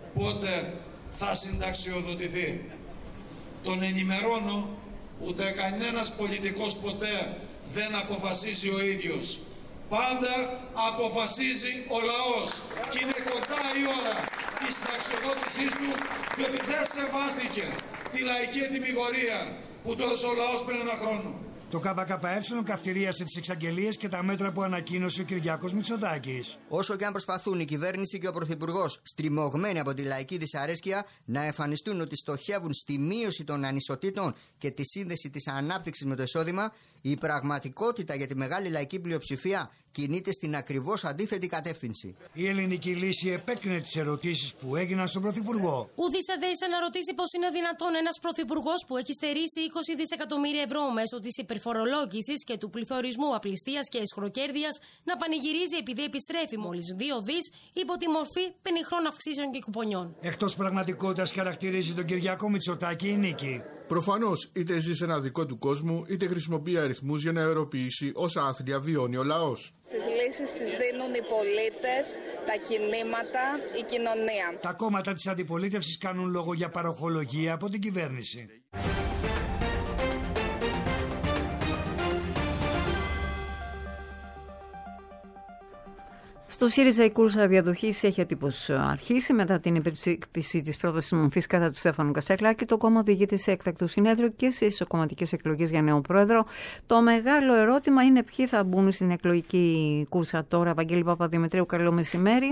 πότε θα συνταξιοδοτηθεί. Τον ενημερώνω, ούτε κανένας πολιτικός ποτέ δεν αποφασίζει ο ίδιος. Πάντα αποφασίζει ο λαός. Και είναι κοντά η ώρα της συνταξιοδότησής του, διότι δεν σεβάστηκε τη λαϊκή ετυμηγορία που του έδωσε ο λαός πριν ένα χρόνο. Το ΚΚΕ καυτηρίασε τις εξαγγελίες και τα μέτρα που ανακοίνωσε ο Κυριάκος Μητσοτάκης. Όσο και αν προσπαθούν η κυβέρνηση και ο Πρωθυπουργός, στριμωγμένοι από τη λαϊκή δυσαρέσκεια, να εμφανιστούν ότι στοχεύουν στη μείωση των ανισοτήτων και τη σύνδεση της ανάπτυξης με το εισόδημα, η πραγματικότητα για τη μεγάλη λαϊκή πλειοψηφία κινείται στην ακριβώς αντίθετη κατεύθυνση. Η ελληνική λύση επέκρινε τις ερωτήσεις που έγιναν στον Πρωθυπουργό. Ουδής αδέησε να ρωτήσει πώς είναι δυνατόν ένας Πρωθυπουργός που έχει στερήσει είκοσι δισεκατομμύρια ευρώ μέσω της υπερφορολόγησης και του πληθωρισμού απληστίας και αισχροκέρδειας να πανηγυρίζει επειδή επιστρέφει μόλις δύο δις υπό τη μορφή πενιχρών αυξήσεων και κουπονιών. Εκτός πραγματικότητας χαρακτηρίζει τον Κυριάκο Μητσοτάκη η νίκη. Προφανώς, είτε ζει σε ένα δικό του κόσμο, είτε χρησιμοποιεί αριθμούς για να αεροποιήσει όσα άθλια βιώνει ο λαός. Τις λύσεις τις δίνουν οι πολίτες, τα κινήματα, η κοινωνία. Τα κόμματα της αντιπολίτευσης κάνουν λόγο για παροχολογία από την κυβέρνηση. Στο ΣΥΡΙΖΑ η κούρσα διαδοχής έχει ατύπως αρχίσει μετά την υπερψήφιση της πρότασης μορφής κατά του Στέφανου Κασελάκη. Το κόμμα οδηγείται σε έκτακτο συνέδριο και σε ισοκομματικές εκλογές για νέο πρόεδρο. Το μεγάλο ερώτημα είναι ποιοι θα μπουν στην εκλογική κούρσα τώρα. Βαγγέλη Παπαδημητρίου, καλό μεσημέρι.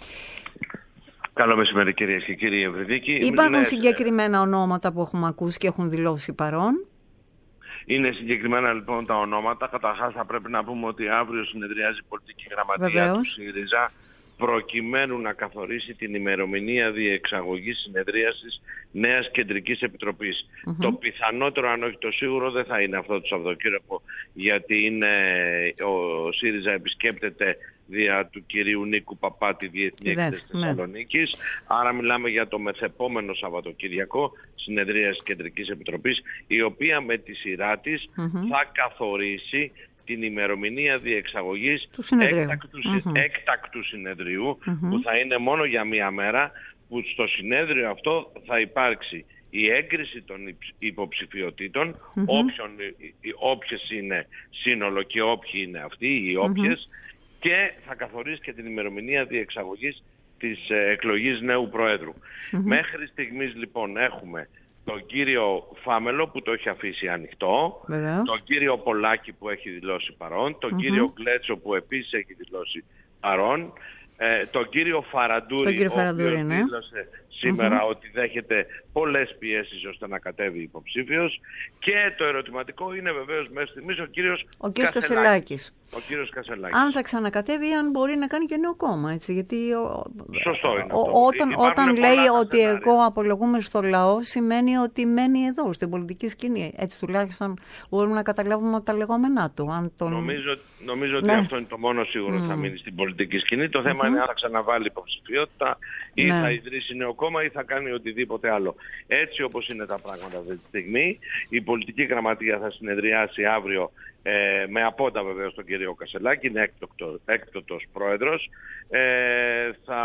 Καλό μεσημέρι, κυρίες και κύριοι Ευρυδίκη. Υπάρχουν είναι... συγκεκριμένα ονόματα που έχουμε ακούσει και έχουν δηλώσει παρόν. Είναι συγκεκριμένα λοιπόν τα ονόματα. Καταρχάς θα πρέπει να πούμε ότι αύριο συνεδριάζει η πολιτική γραμματεία Βεβαίως. του ΣΥΡΙΖΑ προκειμένου να καθορίσει την ημερομηνία διεξαγωγής συνεδρίασης νέας κεντρικής επιτροπής. Mm-hmm. Το πιθανότερο, αν όχι το σίγουρο, δεν θα είναι αυτό το Σαββατοκύριακο, γιατί είναι, ο ΣΥΡΙΖΑ επισκέπτεται δια του κυρίου Νίκου Παπά τη Διεθνή Έκθεση της Θεσσαλονίκης. Άρα μιλάμε για το μεθεπόμενο Σαββατοκύριακο συνεδρίαση Κεντρικής Επιτροπής, η οποία με τη σειρά της mm-hmm. θα καθορίσει την ημερομηνία διεξαγωγής έκτακτου, mm-hmm. έκτακτου συνεδρίου mm-hmm. που θα είναι μόνο για μία μέρα, που στο συνέδριο αυτό θα υπάρξει η έγκριση των υποψηφιωτήτων, mm-hmm. όποιον, όποιες είναι σύνολο και όποιοι είναι αυτοί οι όποιες, mm-hmm. και θα καθορίσει και την ημερομηνία διεξαγωγής της εκλογής νέου Προέδρου. Mm-hmm. Μέχρι στιγμής λοιπόν έχουμε τον κύριο Φάμελο που το έχει αφήσει ανοιχτό, Βεβαίως. τον κύριο Πολάκη που έχει δηλώσει παρόν, τον mm-hmm. κύριο Γκλέτσο που επίσης έχει δηλώσει παρόν, ε, τον κύριο Φαραντούρη, τον κύριο Φαραντούρη, ο οποίος ναι. δήλωσε σήμερα mm-hmm. ότι δέχεται πολλές πιέσεις ώστε να κατέβει υποψήφιος, και το ερωτηματικό είναι βεβαίως μέχρι στιγμής ο κύριος, ο κύριος Κασελάκης. Ο κύριος Κασελάκης. Αν θα ξανακατέβει, αν μπορεί να κάνει και νέο κόμμα, έτσι, γιατί ο... Σωστό είναι ο, αυτό. Όταν, όταν λέει ότι σενάρια. Εγώ απολογούμε στο λαό, σημαίνει ότι μένει εδώ, στην πολιτική σκηνή. Έτσι τουλάχιστον μπορούμε να καταλάβουμε τα λεγόμενά του. Αν τον... Νομίζω, νομίζω ότι ναι. αυτό είναι το μόνο σίγουρο mm. θα μείνει στην πολιτική σκηνή. Το θέμα mm-hmm. είναι αν θα ξαναβάλει υποψηφιότητα ή ναι. θα ιδρύσει νέο κόμμα ή θα κάνει οτιδήποτε άλλο. Έτσι όπως είναι τα πράγματα αυτή τη στιγμή, η πολιτική γραμματεία θα συνεδριάσει αύριο ε, με απόντα βεβαίως τον κύριο Κασελάκη, είναι έκτοκτο, έκτοτος πρόεδρος. Ε, θα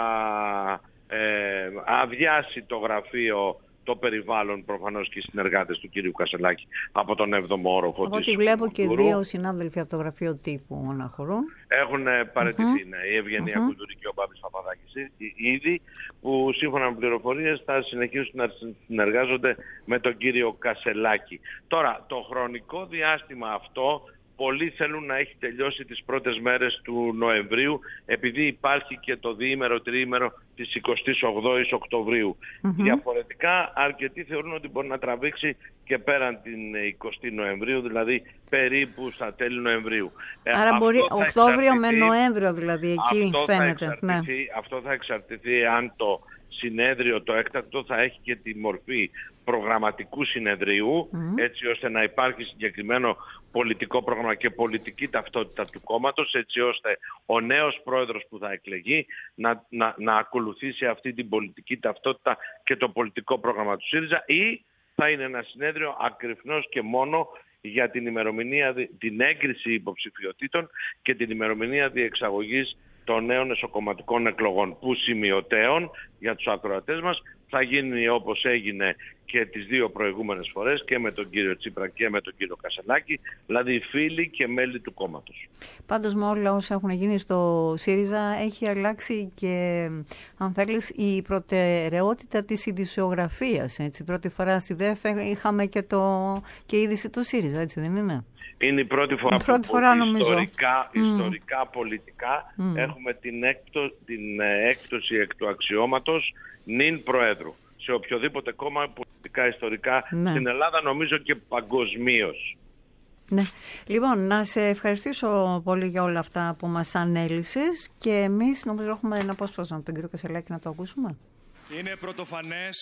ε, αδειάσει το γραφείο, το περιβάλλον προφανώς και οι συνεργάτες του κύριου Κασελάκη από τον έβδομο όροφο. Από ό,τι βλέπω και δύο συνάδελφοι από το γραφείο τύπου αναχωρούν. Έχουν παραιτηθεί, mm-hmm. ναι, η Ευγενία mm-hmm. Κουντουρή και ο Μπάμπης Παπαδάκης ήδη, που σύμφωνα με πληροφορίες θα συνεχίσουν να συνεργάζονται με τον κύριο Κασελάκη. Τώρα, το χρονικό διάστημα αυτό πολλοί θέλουν να έχει τελειώσει τις πρώτες μέρες του Νοεμβρίου, επειδή υπάρχει και το διήμερο τριήμερο της εικοστής ογδόης Οκτωβρίου. Mm-hmm. Διαφορετικά, αρκετοί θεωρούν ότι μπορεί να τραβήξει και πέραν την εικοστή Νοεμβρίου, δηλαδή περίπου στα τέλη Νοεμβρίου. Άρα μπορεί Οκτώβριο με Νοέμβριο, δηλαδή, εκεί αυτό φαίνεται. Θα ναι. Αυτό θα εξαρτηθεί αν το συνέδριο, το έκτακτο, θα έχει και τη μορφή προγραμματικού συνεδρίου, mm. έτσι ώστε να υπάρχει συγκεκριμένο πολιτικό πρόγραμμα και πολιτική ταυτότητα του κόμματος, έτσι ώστε ο νέος πρόεδρος που θα εκλεγεί να, να, να ακολουθήσει αυτή την πολιτική ταυτότητα και το πολιτικό πρόγραμμα του ΣΥΡΙΖΑ, ή θα είναι ένα συνέδριο ακριβώς και μόνο για την ημερομηνία, την έγκριση υποψηφιωτήτων και την ημερομηνία διεξαγωγής των νέων εσωκομματικών εκλογών, που σημειωτέων για τους ακροατές μας θα γίνει όπως έγινε και τις δύο προηγούμενες φορές, και με τον κύριο Τσίπρα και με τον κύριο Κασελάκη, δηλαδή φίλοι και μέλη του κόμματος. Πάντως με όλα όσα έχουν γίνει στο ΣΥΡΙΖΑ έχει αλλάξει και, αν θέλεις, η προτεραιότητα της ειδησιογραφίας. Έτσι. Πρώτη φορά στη ΔΕΘ είχαμε και, το, και είδηση του ΣΥΡΙΖΑ, έτσι δεν είναι? Είναι η πρώτη φορά η πρώτη που φορά, ιστορικά, mm. ιστορικά πολιτικά mm. έχουμε την, έκτο, την έκπτωση εκ του αξιώματος νυν Προέδρου σε οποιοδήποτε κόμμα πολιτικά ιστορικά ναι. στην Ελλάδα, νομίζω και παγκοσμίως. Ναι. Λοιπόν, να σε ευχαριστήσω πολύ για όλα αυτά που μας ανέλυσες, και εμείς νομίζω έχουμε ένα απόσπασμα από τον κύριο Κασελάκη να το ακούσουμε. Είναι πρωτοφανές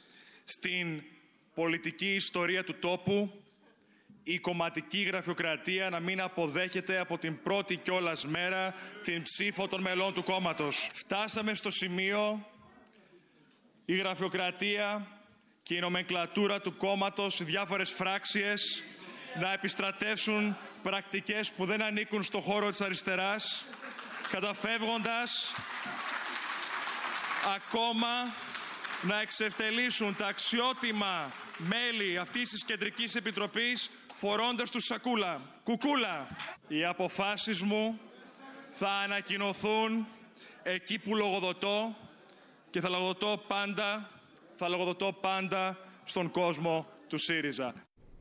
στην πολιτική ιστορία του τόπου η κομματική γραφειοκρατία να μην αποδέχεται από την πρώτη κιόλας μέρα την ψήφο των μελών του κόμματος. Φτάσαμε στο σημείο η γραφειοκρατία και η νομενκλατούρα του κόμματος, οι διάφορες φράξιες, να επιστρατεύσουν πρακτικές που δεν ανήκουν στο χώρο της αριστεράς, καταφεύγοντας ακόμα να εξευτελίσουν τα αξιότιμα μέλη αυτής της Κεντρικής Επιτροπής, φορώντας τους σακούλα. Κουκούλα. Οι αποφάσεις μου θα ανακοινωθούν εκεί που λογοδοτώ και θα λογοδοτώ πάντα, θα λογοδοτώ πάντα στον κόσμο του ΣΥΡΙΖΑ.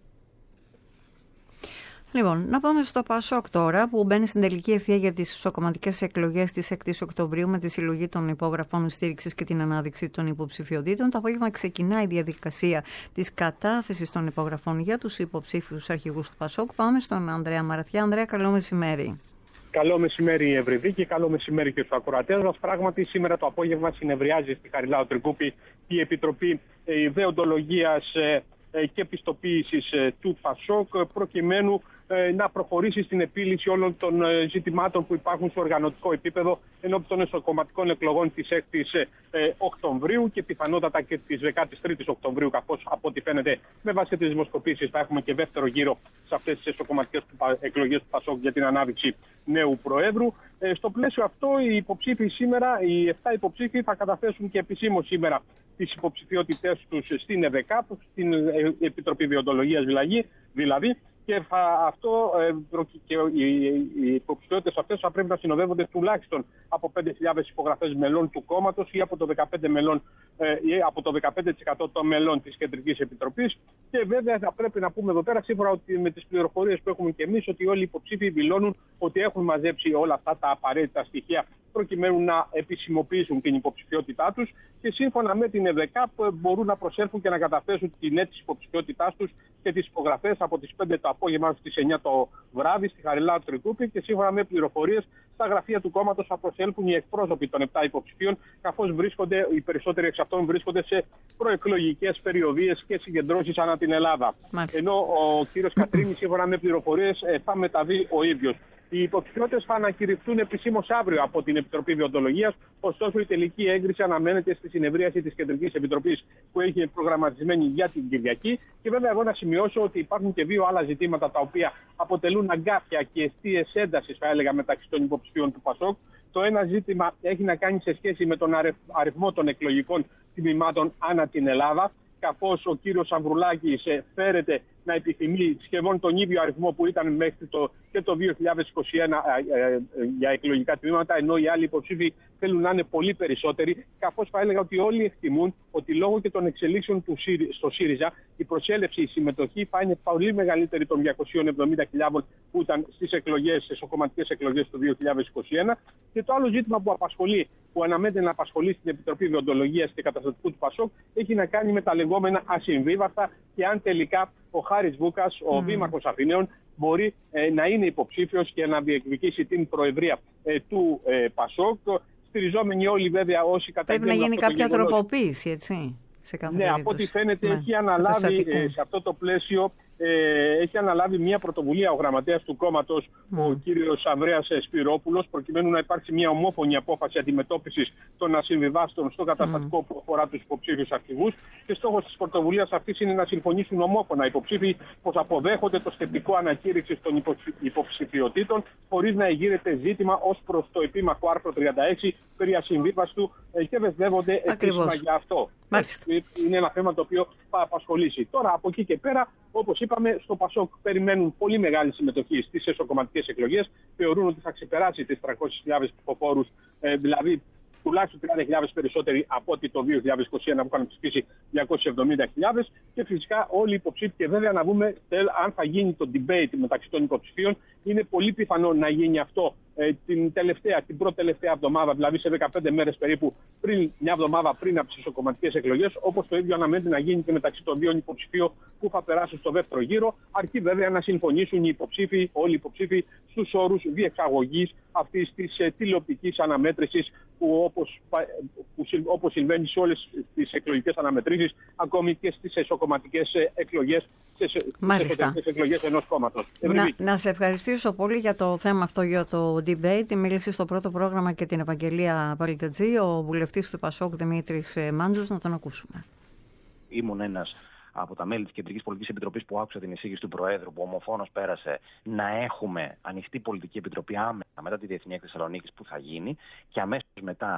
Λοιπόν, να πάμε στο ΠΑΣΟΚ τώρα, που μπαίνει στην τελική ευθεία για τις ισοκομματικές εκλογές της έκτης Οκτωβρίου με τη συλλογή των υπογραφών στήριξης και την ανάδειξη των υποψηφιωτήτων. Το απόγευμα ξεκινάει η διαδικασία της κατάθεσης των υπογραφών για τους υποψήφιους αρχηγούς του ΠΑΣΟΚ. Πάμε στον Ανδρέα Μαραθιά. Ανδρέα, καλό μεσημέρι. Καλό μεσημέρι, Ευρυδίκη, καλό μεσημέρι και στους ακροατές μας. Πράγματι, σήμερα το απόγευμα συνευριάζει στη Χαριλάου Τρικούπη η Επιτροπή Δεοντολογίας και Πιστοποίησης του ΠΑΣΟΚ, προκειμένου να προχωρήσει στην επίλυση όλων των ζητημάτων που υπάρχουν στο οργανωτικό επίπεδο ενώπιον των εσωκομματικών εκλογών της έκτης Οκτωβρίου και πιθανότατα και της δεκάτης τρίτης Οκτωβρίου, καθώς από ό,τι φαίνεται με βάση τις δημοσκοπήσεις θα έχουμε και δεύτερο γύρο σε αυτές τις εσωκομματικές εκλογές του ΠΑΣΟΚ για την ανάδειξη νέου Προέδρου. Στο πλαίσιο αυτό, οι υποψήφοι σήμερα, οι επτά υποψήφοι, θα καταθέσουν και επισήμως σήμερα τις υποψηφιότητές τους στην ΕΔΕΚΑΠ, στην Επιτροπή Δεοντολογίας δηλαδή. Και θα, αυτό, ε, και οι, οι υποψηφιότητες αυτές θα πρέπει να συνοδεύονται τουλάχιστον από πέντε χιλιάδες υπογραφές μελών του κόμματος ή από το δεκαπέντε τοις εκατό μελών, ε, ή από το δεκαπέντε τοις εκατό των μελών της Κεντρικής Επιτροπής. Και βέβαια θα πρέπει να πούμε εδώ πέρα, σύμφωνα ότι με τις πληροφορίες που έχουμε και εμείς, ότι όλοι οι υποψήφοι δηλώνουν ότι έχουν μαζέψει όλα αυτά τα απαραίτητα στοιχεία προκειμένου να επισημοποιήσουν την υποψηφιότητά τους και σύμφωνα με την ΕΔΕΚΑΠ μπορούν να προσέλθουν και να καταθέσουν την αίτηση υποψηφιότητάς τους και τις υπογραφές από τις πέντε το απόγευμα στις εννιά το βράδυ στη Χαριλάου Τρικούπη και σύμφωνα με πληροφορίες στα γραφεία του κόμματος θα προσέλθουν οι εκπρόσωποι των επτά υποψηφίων, καθώς βρίσκονται, οι περισσότεροι εξ αυτών βρίσκονται σε προεκλογικές περιοδίες και συγκεντρώσεις ανά την Ελλάδα. Μάλιστα. Ενώ ο κύριος Κατρίνης, σύμφωνα με πληροφορίες, θα μεταβεί ο ίδιος. Οι υποψηφιότητες θα ανακηρυχθούν επισήμως αύριο από την Επιτροπή Δεοντολογίας, ωστόσο η τελική έγκριση αναμένεται στη συνεδρίαση της Κεντρικής Επιτροπής που έχει προγραμματισμένη για την Κυριακή. Και βέβαια, εγώ να σημειώσω ότι υπάρχουν και δύο άλλα ζητήματα τα οποία αποτελούν αγκάθια και αιστείες έντασης, θα έλεγα, μεταξύ των υποψηφίων του ΠΑΣΟΚ. Το ένα ζήτημα έχει να κάνει σε σχέση με τον αριθμό των εκλογικών τμήματων ανά την Ελλάδα, καθώς ο κύριος Ανδρουλάκης φέρεται να επιθυμεί σχεδόν τον ίδιο αριθμό που ήταν μέχρι το, και το δύο χιλιάδες είκοσι ένα ε, ε, ε, για εκλογικά τμήματα, ενώ οι άλλοι υποψήφοι θέλουν να είναι πολύ περισσότεροι, καθώς θα έλεγα ότι όλοι εκτιμούν ότι λόγω και των εξελίξεων του, στο ΣΥΡΙΖΑ η προσέλευση, η συμμετοχή θα είναι πολύ μεγαλύτερη των διακοσίων εβδομήντα χιλιάδων που ήταν στις εκλογές, στις κομματικές εκλογές του δύο χιλιάδες είκοσι ένα. Και το άλλο ζήτημα που απασχολεί, που αναμένεται να απασχολεί στην Επιτροπή Δεοντολογίας και Καταστατικού του ΠΑΣΟΚ, έχει να κάνει με τα λεγόμενα ασυμβίβαστα και αν τελικά ο Χάρης Βούκας, ο mm. δήμαρχος Αθηναίων, μπορεί ε, να είναι υποψήφιος και να διεκδικήσει την προεδρία ε, του ε, ΠΑΣΟΚ, στηριζόμενοι όλοι βέβαια όσοι καταγγέλνουν. Πρέπει να γίνει κάποια γεγονός. Τροποποίηση, έτσι. Σε ναι, περίπτωση. Από ό,τι φαίνεται ναι. έχει αναλάβει ε, σε αυτό το πλαίσιο ε, έχει αναλάβει μια πρωτοβουλία ο γραμματέας του κόμματος, mm. ο κύριος Ανδρέας Σπυρόπουλος, προκειμένου να υπάρξει μια ομόφωνη απόφαση αντιμετώπισης των ασυμβιβάστων στο καταστατικό mm. που αφορά τους υποψήφιους αρχηγούς. Και στόχος της πρωτοβουλίας αυτής είναι να συμφωνήσουν ομόφωνα οι υποψήφοι πως αποδέχονται το σκεπτικό ανακήρυξης των υποψηφιωτήτων, χωρίς να εγείρεται ζήτημα ως προς το επίμαχο άρθρο τριάντα έξι περί ασυμβίβαστου και δεσμεύονται επίσημα για αυτό. Μάλιστα. Είναι ένα θέμα το οποίο θα απασχολήσει. Τώρα από εκεί και πέρα, όπως είπαμε, στο ΠΑΣΟΚ περιμένουν πολύ μεγάλη συμμετοχή στις εσωκομματικές εκλογές. Θεωρούν ότι θα ξεπεράσει τις τριακόσιες χιλιάδες ψηφοφόρους, ε, δηλαδή τουλάχιστον τριάντα χιλιάδες περισσότεροι από ότι το δύο χιλιάδες είκοσι ένα που είχαν ψηφίσει διακόσιες εβδομήντα χιλιάδες. Και φυσικά όλοι οι υποψήφοι, και βέβαια να δούμε αν θα γίνει το debate μεταξύ των υποψηφίων. Είναι πολύ πιθανό να γίνει αυτό ε, την τελευταία, την πρώτη τελευταία εβδομάδα, δηλαδή σε δεκαπέντε μέρες περίπου, πριν, μια εβδομάδα πριν από τις ισοκομματικές εκλογές. Όπως το ίδιο αναμένεται να γίνει και μεταξύ των δύο υποψηφίων που θα περάσουν στο δεύτερο γύρο. Αρκεί βέβαια να συμφωνήσουν οι υποψήφοι, όλοι οι υποψήφοι, στους όρους διεξαγωγής αυτής της ε, τηλεοπτικής αναμέτρησης που όπως, που, όπως συμβαίνει σε όλες τις εκλογικές αναμετρήσεις, ακόμη και στις εσωκομματικές εκλογές, στις εσωτερικές εκλογές ενός κόμματος. Να, να σε ευχαριστήσω πολύ για το θέμα αυτό, για το debate. Μίλησε στο πρώτο πρόγραμμα και την Ευαγγελία Παλιτετζή, ο βουλευτής του ΠΑΣΟΚ Δημήτρης Μάντζος. Να τον ακούσουμε. Ήμουν ένας από τα μέλη της Κεντρικής Πολιτικής Επιτροπής που άκουσα την εισήγηση του Προέδρου, που ομοφόνος πέρασε να έχουμε ανοιχτή πολιτική επιτροπή άμεσα μετά τη Διεθνή Έκθεση Θεσσαλονίκης που θα γίνει, και αμέσως μετά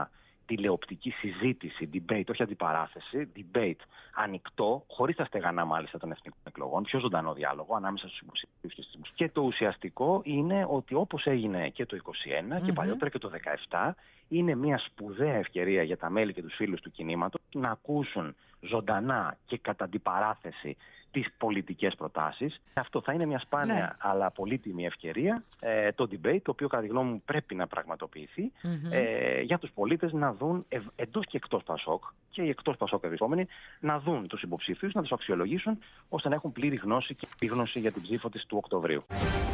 τηλεοπτική συζήτηση, debate, όχι αντιπαράθεση, debate ανοιχτό, χωρίς τα στεγανά μάλιστα των εθνικών εκλογών, πιο ζωντανό διάλογο ανάμεσα στους υποψηφίους και στις δημοσίες. Και το ουσιαστικό είναι ότι όπως έγινε και το είκοσι ένα mm-hmm. και παλιότερα και το δεκαεπτά, είναι μια σπουδαία ευκαιρία για τα μέλη και τους φίλους του κινήματος να ακούσουν ζωντανά και κατά αντιπαράθεση τις πολιτικές προτάσεις. Αυτό θα είναι μια σπάνια ναι. αλλά πολύτιμη ευκαιρία, ε, το debate, το οποίο κατά τη γνώμη μου πρέπει να πραγματοποιηθεί mm-hmm. ε, για τους πολίτες να δουν ε, εντός και εκτός Πασόκ και οι εκτός Πασόκ ευρισκόμενοι να δουν τους υποψήφιους, να τους αξιολογήσουν ώστε να έχουν πλήρη γνώση και επίγνωση για την ψήφο της του Οκτωβρίου.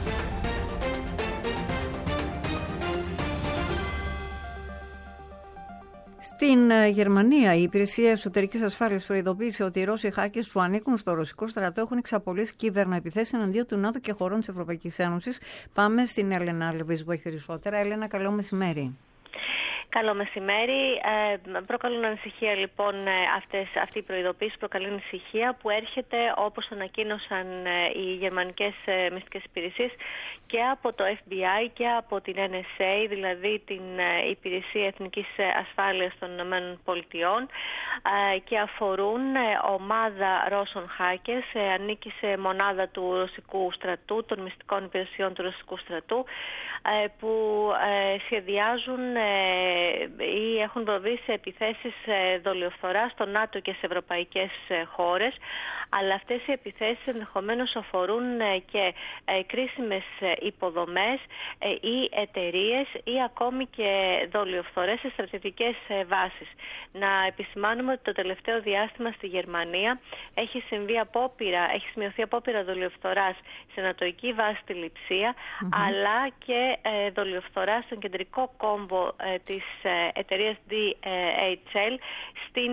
Στην Γερμανία, η Υπηρεσία Εσωτερικής Ασφάλειας προειδοποίησε ότι οι Ρώσοι hackers που ανήκουν στο ρωσικό στρατό έχουν εξαπολύσει κυβερνοεπιθέσεις εναντίον του ΝΑΤΟ και χωρών της Ευρωπαϊκής Ένωσης. Πάμε στην Έλενα Λεβίς που έχει περισσότερα. Έλενα, καλό μεσημέρι. Καλό μεσημέρι. Ε, προκαλούν ανησυχία λοιπόν αυτές, αυτή η προειδοποίηση προκαλεί ανησυχία που έρχεται, όπως ανακοίνωσαν οι γερμανικές μυστικές υπηρεσίες, και από το εφ μπι άι και από την εν ες έι, δηλαδή την Υπηρεσία Εθνικής Ασφάλειας των Ηνωμένων Πολιτειών, ε, και αφορούν ομάδα Ρώσων hackers, ε, ανήκει σε μονάδα του ρωσικού στρατού, των μυστικών υπηρεσιών του ρωσικού στρατού, ε, που ε, σχεδιάζουν ε, ή έχουν προβεί σε επιθέσεις δολιοφθοράς στο ΝΑΤΟ και σε ευρωπαϊκές χώρες, αλλά αυτές οι επιθέσεις ενδεχομένως αφορούν και κρίσιμες υποδομές ή εταιρείες ή ακόμη και δολιοφθορές σε στρατιωτικές βάσεις. Να επισημάνουμε ότι το τελευταίο διάστημα στη Γερμανία έχει συμβεί απόπειρα, έχει σημειωθεί απόπειρα δολιοφθοράς σε νατοϊκή βάση στη Λειψία, mm-hmm. αλλά και δολιοφθοράς στον κεντρικό κόμβο της εταιρείας ντι έιτς ελ στην,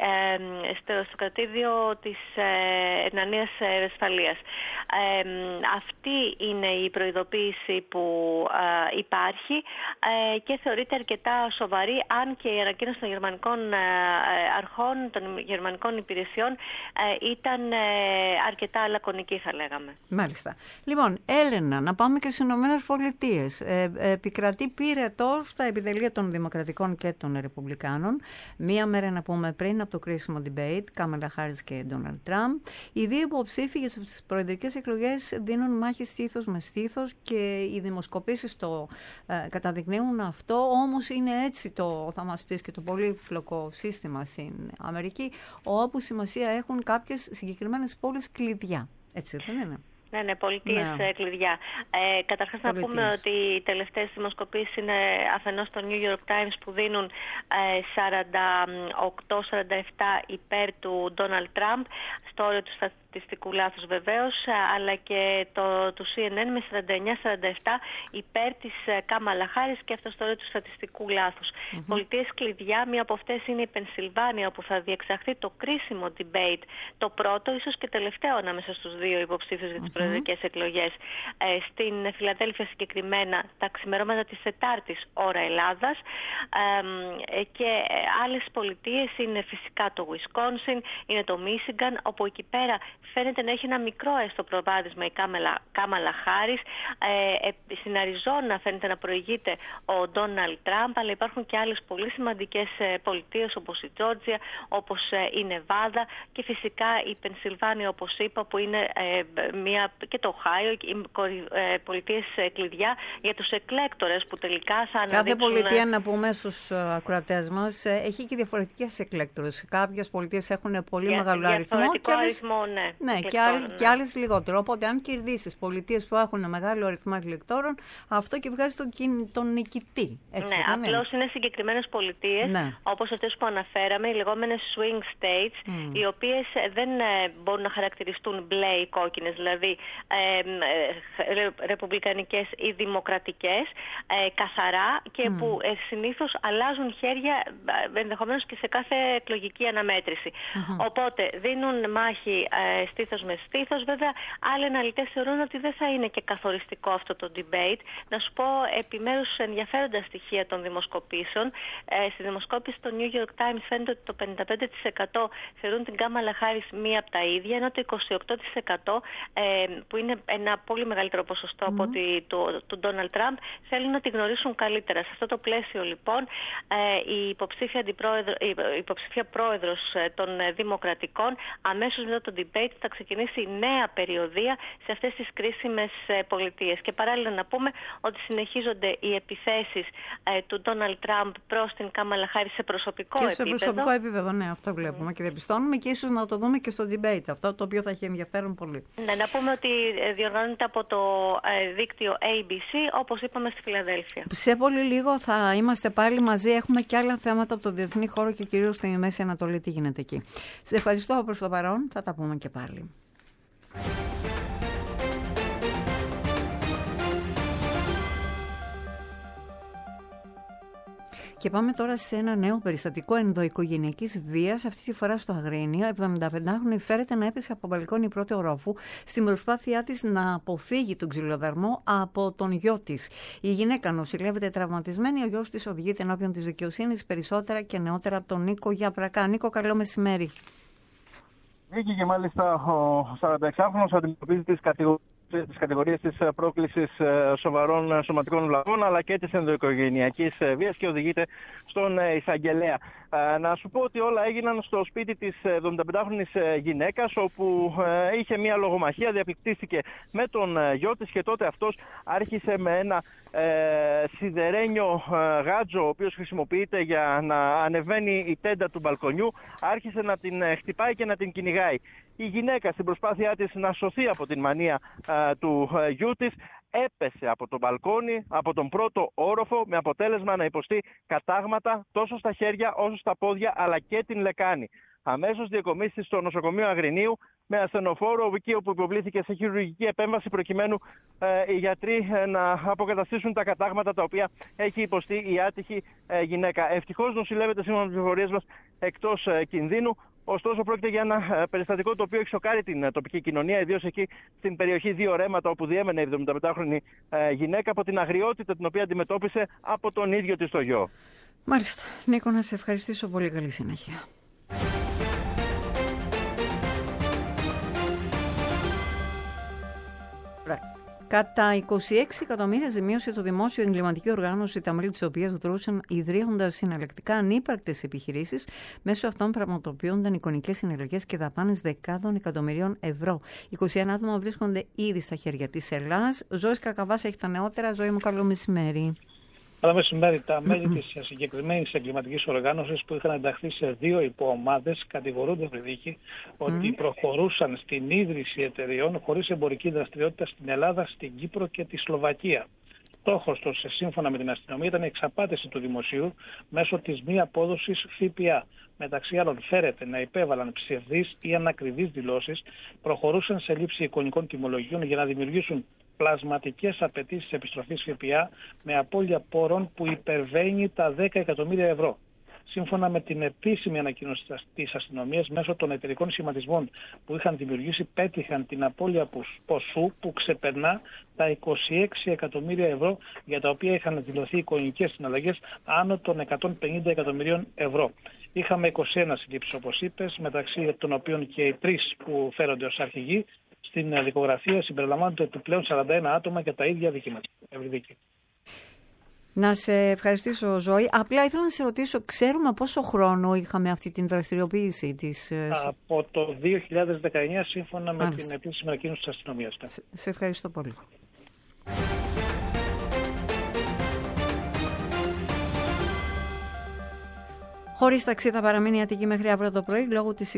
στο, στο κρατήδιο της Ενανίας Βεσφαλίας. Ε, αυτή είναι η προειδοποίηση που ε, υπάρχει ε, και θεωρείται αρκετά σοβαρή, αν και η ανακοίνωση των γερμανικών ε, αρχών, των γερμανικών υπηρεσιών ε, ήταν ε, αρκετά λακωνική, θα λέγαμε. Μάλιστα. Λοιπόν, Έλενα, να πάμε και στις Ηνωμένες Πολιτείες. Ε, επικρατεί πυρετός στα επιτελεία των Δημοκρατικών και των Ρεπουμπλικάνων. Μία μέρα, να πούμε, πριν από το κρίσιμο debate, Κάμαλα Χάρις και Ντόναλντ Τραμπ. Οι δύο υποψήφοι για τις προεδρικές εκλογές δίνουν μάχη στήθος με στήθος και οι δημοσκοπήσεις το ε, καταδεικνύουν αυτό. Όμως είναι έτσι το, θα μας πεις, και το πολύπλοκο σύστημα στην Αμερική, όπου σημασία έχουν κάποιες συγκεκριμένες πόλεις κλειδιά. Έτσι δεν είναι? Ναι, ναι, πολιτείες ναι. κλειδιά. Ε, καταρχάς πολιτείες. Να πούμε ότι οι τελευταίες δημοσκοπήσεις είναι αφενός στο New York Times που δίνουν ε, σαράντα οκτώ σαράντα επτά υπέρ του Ντόναλντ Τραμπ, στο όριο του στατιστικού λάθους βεβαίως, αλλά και το, του σι εν εν με σαράντα εννιά σαράντα επτά υπέρ της Κάμαλα Χάρις και αυτό στο όριο του στατιστικού λάθους. Mm-hmm. Πολιτείες κλειδιά, μία από αυτές είναι η Πενσιλβάνια, όπου θα διεξαχθεί το κρίσιμο debate, το πρώτο, ίσως και τελευταίο ανάμεσα στους δύο υποψήφιους για τις mm-hmm. προεδρικές εκλογές. Ε, στην Φιλαδέλφια συγκεκριμένα τα ξημερώματα της Τετάρτης ώρα Ελλάδας, ε, και άλλες πολιτείες είναι φυσικά το Wisconsin, είναι το Michigan, όπου εκεί πέρα φαίνεται να έχει ένα μικρό έστω προβάδισμα η Κάμαλα, Κάμαλα Χάρις. Ε, ε, στην Αριζόνα φαίνεται να προηγείται ο Ντόναλντ Τραμπ, αλλά υπάρχουν και άλλες πολύ σημαντικές ε, πολιτείες όπως η Τζόρτζια, όπως ε, η Νεβάδα και φυσικά η Πενσιλβάνια, όπως είπα, που είναι ε, μια, και το Οχάιο, οι ε, πολιτείες ε, κλειδιά για τους εκλέκτορες που τελικά θα αναδείξουν. Κάθε πολιτεία, να πούμε στους ακροατές μας, έχει και διαφορετικές εκλέκτορες. Κάποιες πολιτείες έχουν πολύ για, μεγάλο αριθμό και άλλες, αριθμό, ναι, ναι, και, άλλες, ναι. και άλλες λιγότερο. Οπότε αν κερδίσεις πολιτείες που έχουν μεγάλο αριθμό εκλεκτόρων, αυτό και βγάζει τον, τον νικητή. Έτσι, ναι, απλώς είναι συγκεκριμένες πολιτείες, ναι. όπως αυτές που αναφέραμε, οι λεγόμενες swing states, mm. οι οποίες δεν μπορούν να χαρακτηριστούν μπλε ή κόκκινες, δηλαδή ε, ε, ρεπουμπλικανικές ή δημοκρατικές, ε, καθαρά, και mm. που ε, συνήθως αλλάζουν χέρια ενδεχομένως και σε κάθε εκλογική αναμέτρηση. Mm-hmm. Οπότε δίνουν μάχη ε, στήθος με στήθος. Βέβαια, άλλοι αναλυτές θεωρούν ότι δεν θα είναι και καθοριστικό αυτό το debate. Να σου πω επιμέρους ενδιαφέροντα στοιχεία των δημοσκοπήσεων. Ε, στη δημοσκόπηση στο New York Times φαίνεται ότι το πενήντα πέντε τοις εκατό θεωρούν την Κάμαλα Χάρις μία από τα ίδια, ενώ το είκοσι οκτώ τοις εκατό, ε, που είναι ένα πολύ μεγαλύτερο ποσοστό mm-hmm. από ότι του Ντόναλντ Τραμπ, θέλουν να τη γνωρίσουν καλύτερα. Σε αυτό το πλαίσιο, λοιπόν, ε, η, υποψήφια αντιπρόεδρο, η υποψήφια πρόεδρος των Δημοκρατικών αμέσως μετά το debate θα ξεκινήσει νέα περιοδεία σε αυτές τις κρίσιμες πολιτείες. Και παράλληλα να πούμε ότι συνεχίζονται οι επιθέσεις ε, του Ντόναλντ Τραμπ προς την Κάμαλα Χάρις σε προσωπικό και επίπεδο. Και σε προσωπικό επίπεδο, ναι, αυτό βλέπουμε mm. και διαπιστώνουμε και ίσως να το δούμε και στο debate, αυτό το οποίο θα έχει ενδιαφέρον πολύ. Ναι, να πούμε ότι διοργανώνεται από το ε, δίκτυο έι μπι σι, όπως είπαμε, στη Φιλαδέλφια. Σε πολύ λίγο θα είμαστε πάλι μαζί, έχουμε και άλλα θέματα από το διεθνή χώρο και κυρίως στη Μέση Ανατολή, τι γίνεται εκεί. Σε ευχαριστώ προς το παρόν, θα τα πούμε και πάλι. Και πάμε τώρα σε ένα νέο περιστατικό ενδοοικογενειακής βίας, αυτή τη φορά στο Αγρίνιο. εβδομηνταπεντάχρονη φέρεται να έπεσε από μπαλκόνι πρώτου ορόφου στην προσπάθειά της να αποφύγει τον ξυλοδαρμό από τον γιο της. Η γυναίκα νοσηλεύεται τραυματισμένη, ο γιος της οδηγείται ενώπιον της δικαιοσύνης. Περισσότερα και νεότερα από τον Νίκο Γιαπρακά. Νίκο, καλό μεσημέρι. Νίκη, και μάλιστα ο σαρανταεξάχρονος αντιμετωπίζει τις κατηγορίες τις κατηγορίες της πρόκλησης σοβαρών σωματικών βλαβών αλλά και της ενδοοικογενειακής βίας και οδηγείται στον εισαγγελέα. Να σου πω ότι όλα έγιναν στο σπίτι της εβδομηνταπεντάχρονης γυναίκας, όπου είχε μια λογομαχία, διαπληκτίστηκε με τον γιο της και τότε αυτός άρχισε με ένα ε, σιδερένιο γάτζο, ο οποίος χρησιμοποιείται για να ανεβαίνει η τέντα του μπαλκονιού, άρχισε να την χτυπάει και να την κυνηγάει. Η γυναίκα, στην προσπάθειά της να σωθεί από την μανία α, του α, γιού της, έπεσε από το μπαλκόνι, από τον πρώτο όροφο, με αποτέλεσμα να υποστεί κατάγματα τόσο στα χέρια όσο στα πόδια, αλλά και την λεκάνη. Αμέσως διακομίσει στο νοσοκομείο Αγρινίου με ασθενοφόρο, εκεί όπου υποβλήθηκε σε χειρουργική επέμβαση, προκειμένου ε, οι γιατροί ε, να αποκαταστήσουν τα κατάγματα τα οποία έχει υποστεί η άτυχη ε, γυναίκα. Ευτυχώς νοσηλεύεται, σύμφωνα με τις πληροφορίες μας, εκτός ε, κινδύνου. Ωστόσο, πρόκειται για ένα περιστατικό το οποίο έχει σοκάρει την τοπική κοινωνία, ιδίως εκεί στην περιοχή Δύο Ρέματα, όπου διέμενε η εβδομηνταπεντάχρονη γυναίκα, από την αγριότητα την οποία αντιμετώπισε από τον ίδιο της το γιο. Μάλιστα. Νίκο, να σε ευχαριστήσω πολύ. Καλή συνέχεια. Κατά είκοσι έξι εκατομμύρια ζημίωσε το δημόσιο εγκληματική οργάνωση, τα μέλη της οποίας δρούσαν ιδρύοντας συναλλακτικά ανύπαρκτες επιχειρήσεις. Μέσω αυτών πραγματοποιούνταν εικονικές συναλλαγές και δαπάνες δεκάδων εκατομμυρίων ευρώ. είκοσι ένα άτομα βρίσκονται ήδη στα χέρια της Ελλάς. Ζωής Κακαβάς έχει τα νεότερα. Ζωή μου, καλό μεσημέρι. Καλό μεσημέρι. Τα μέλη της συγκεκριμένης εγκληματικής οργάνωσης, που είχαν ενταχθεί σε δύο υποομάδες, κατηγορούνται με δίκη ότι mm. προχωρούσαν στην ίδρυση εταιριών χωρίς εμπορική δραστηριότητα στην Ελλάδα, στην Κύπρο και τη Σλοβακία. Στόχος τους, σύμφωνα με την αστυνομία, ήταν η εξαπάτηση του δημοσίου μέσω της μη απόδοσης ΦΠΑ. Μεταξύ άλλων, φέρεται να υπέβαλαν ψευδείς ή ανακριβείς δηλώσεις, προχωρούσαν σε λήψη εικονικών τιμολογίων για να δημιουργήσουν πλασματικές απαιτήσεις επιστροφής ΦΠΑ με απώλεια πόρων που υπερβαίνει τα δέκα εκατομμύρια ευρώ. Σύμφωνα με την επίσημη ανακοίνωση της αστυνομίας, μέσω των εταιρικών σχηματισμών που είχαν δημιουργήσει, πέτυχαν την απώλεια ποσού που ξεπερνά τα είκοσι έξι εκατομμύρια ευρώ, για τα οποία είχαν δηλωθεί εικονικές συναλλαγές άνω των εκατόν πενήντα εκατομμυρίων ευρώ. Είχαμε είκοσι ένα συλλήψεις, όπως είπες, μεταξύ των οποίων και οι τρεις που φέρονται ως αρχηγοί. Στην δικογραφία συμπεριλαμβάνονται επιπλέον σαράντα ένα άτομα για τα ίδια δικήματα. Ευρυδίκη. Να σε ευχαριστήσω, Ζωή. Απλά ήθελα να σε ρωτήσω, ξέρουμε πόσο χρόνο είχαμε αυτή την δραστηριοποίηση της... Από το δύο χιλιάδες δεκαεννιά, σύμφωνα με Μάλιστα. την επίσημη ανακοίνωση της αστυνομίας. Σε, σε ευχαριστώ πολύ. Χωρίς ταξί θα παραμείνει η Αττική μέχρι αύριο το πρωί λόγω της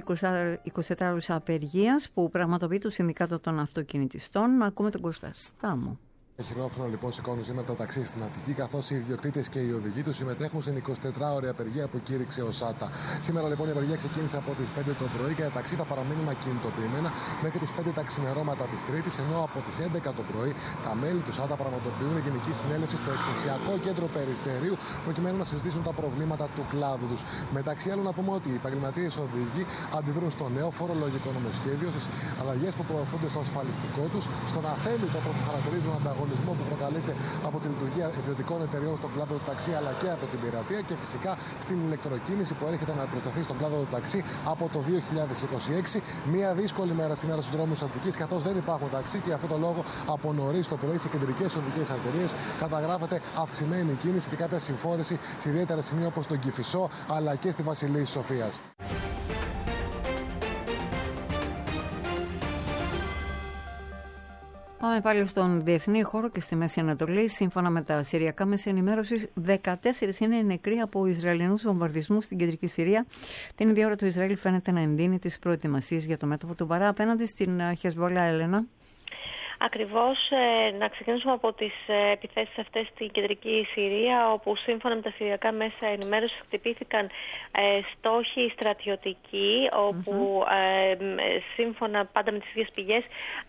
εικοσιτετράωρης απεργίας που πραγματοποιεί το Συνδικάτο των Αυτοκινητιστών. Να ακούμε τον Κώστα Στάμο. Χειρόφρονο λοιπόν σηκώνουν σήμερα το ταξί στην Αττική, καθώς οι ιδιοκτήτες και οι οδηγοί του συμμετέχουν στην εικοσιτετράωρη απεργία που κήρυξε ο ΣΑΤΑ. Σήμερα λοιπόν η απεργία ξεκίνησε από τις πέντε το πρωί και τα ταξί θα παραμείνουν ακινητοποιημένα μέχρι τις πέντε τα ξημερώματα της Τρίτης, ενώ από τις έντεκα το πρωί τα μέλη του ΣΑΤΑ πραγματοποιούν γενική συνέλευση στο Εκκλησιακό Κέντρο Περιστερίου προκειμένου να συζητήσουν τα προβλήματα του κλάδου τους. Μεταξύ άλλων, να πούμε ότι οι επαγγελματίες οδηγοί αντιδρούν στο νέο φορολογικό νομοσχέδιο, στις αλλαγές που προωθούνται στο ασφαλιστικό τους, στον αθέμητο που χαρακτηρίζουν ανταγωνισμό που προκαλείται από τη λειτουργία ιδιωτικών εταιριών στον κλάδο του ταξί αλλά και από την πειρατεία, και φυσικά στην ηλεκτροκίνηση που έρχεται να προσταθεί στον κλάδο του ταξί από το δύο χιλιάδες είκοσι έξι. Μια δύσκολη μέρα σήμερα στους δρόμους της Αττικής, καθώς δεν υπάρχουν ταξί και αυτό το λόγο από νωρίς το πρωί σε κεντρικές οδικές αρτηρίες καταγράφεται αυξημένη κίνηση και κάποια συμφόρηση σε ιδιαίτερα σημεία όπως τον Κηφισό αλλά και στη Βασιλής Σοφίας. Πάμε πάλι στον διεθνή χώρο και στη Μέση Ανατολή. Σύμφωνα με τα συριακά μέσα ενημέρωσης, δεκατέσσερις είναι οι νεκροί από Ισραηλινούς βομβαρδισμούς στην κεντρική Συρία. Την ίδια ώρα το Ισραήλ φαίνεται να εντείνει τις προετοιμασίες για το μέτωπο του Βαρά απέναντι στην Χεσβολά, Έλενα. Ακριβώς, να ξεκινήσουμε από τις επιθέσεις αυτές στην κεντρική Συρία, όπου σύμφωνα με τα συριακά μέσα ενημέρωσης χτυπήθηκαν στόχοι στρατιωτικοί, όπου mm-hmm. σύμφωνα πάντα με τις ίδιες πηγές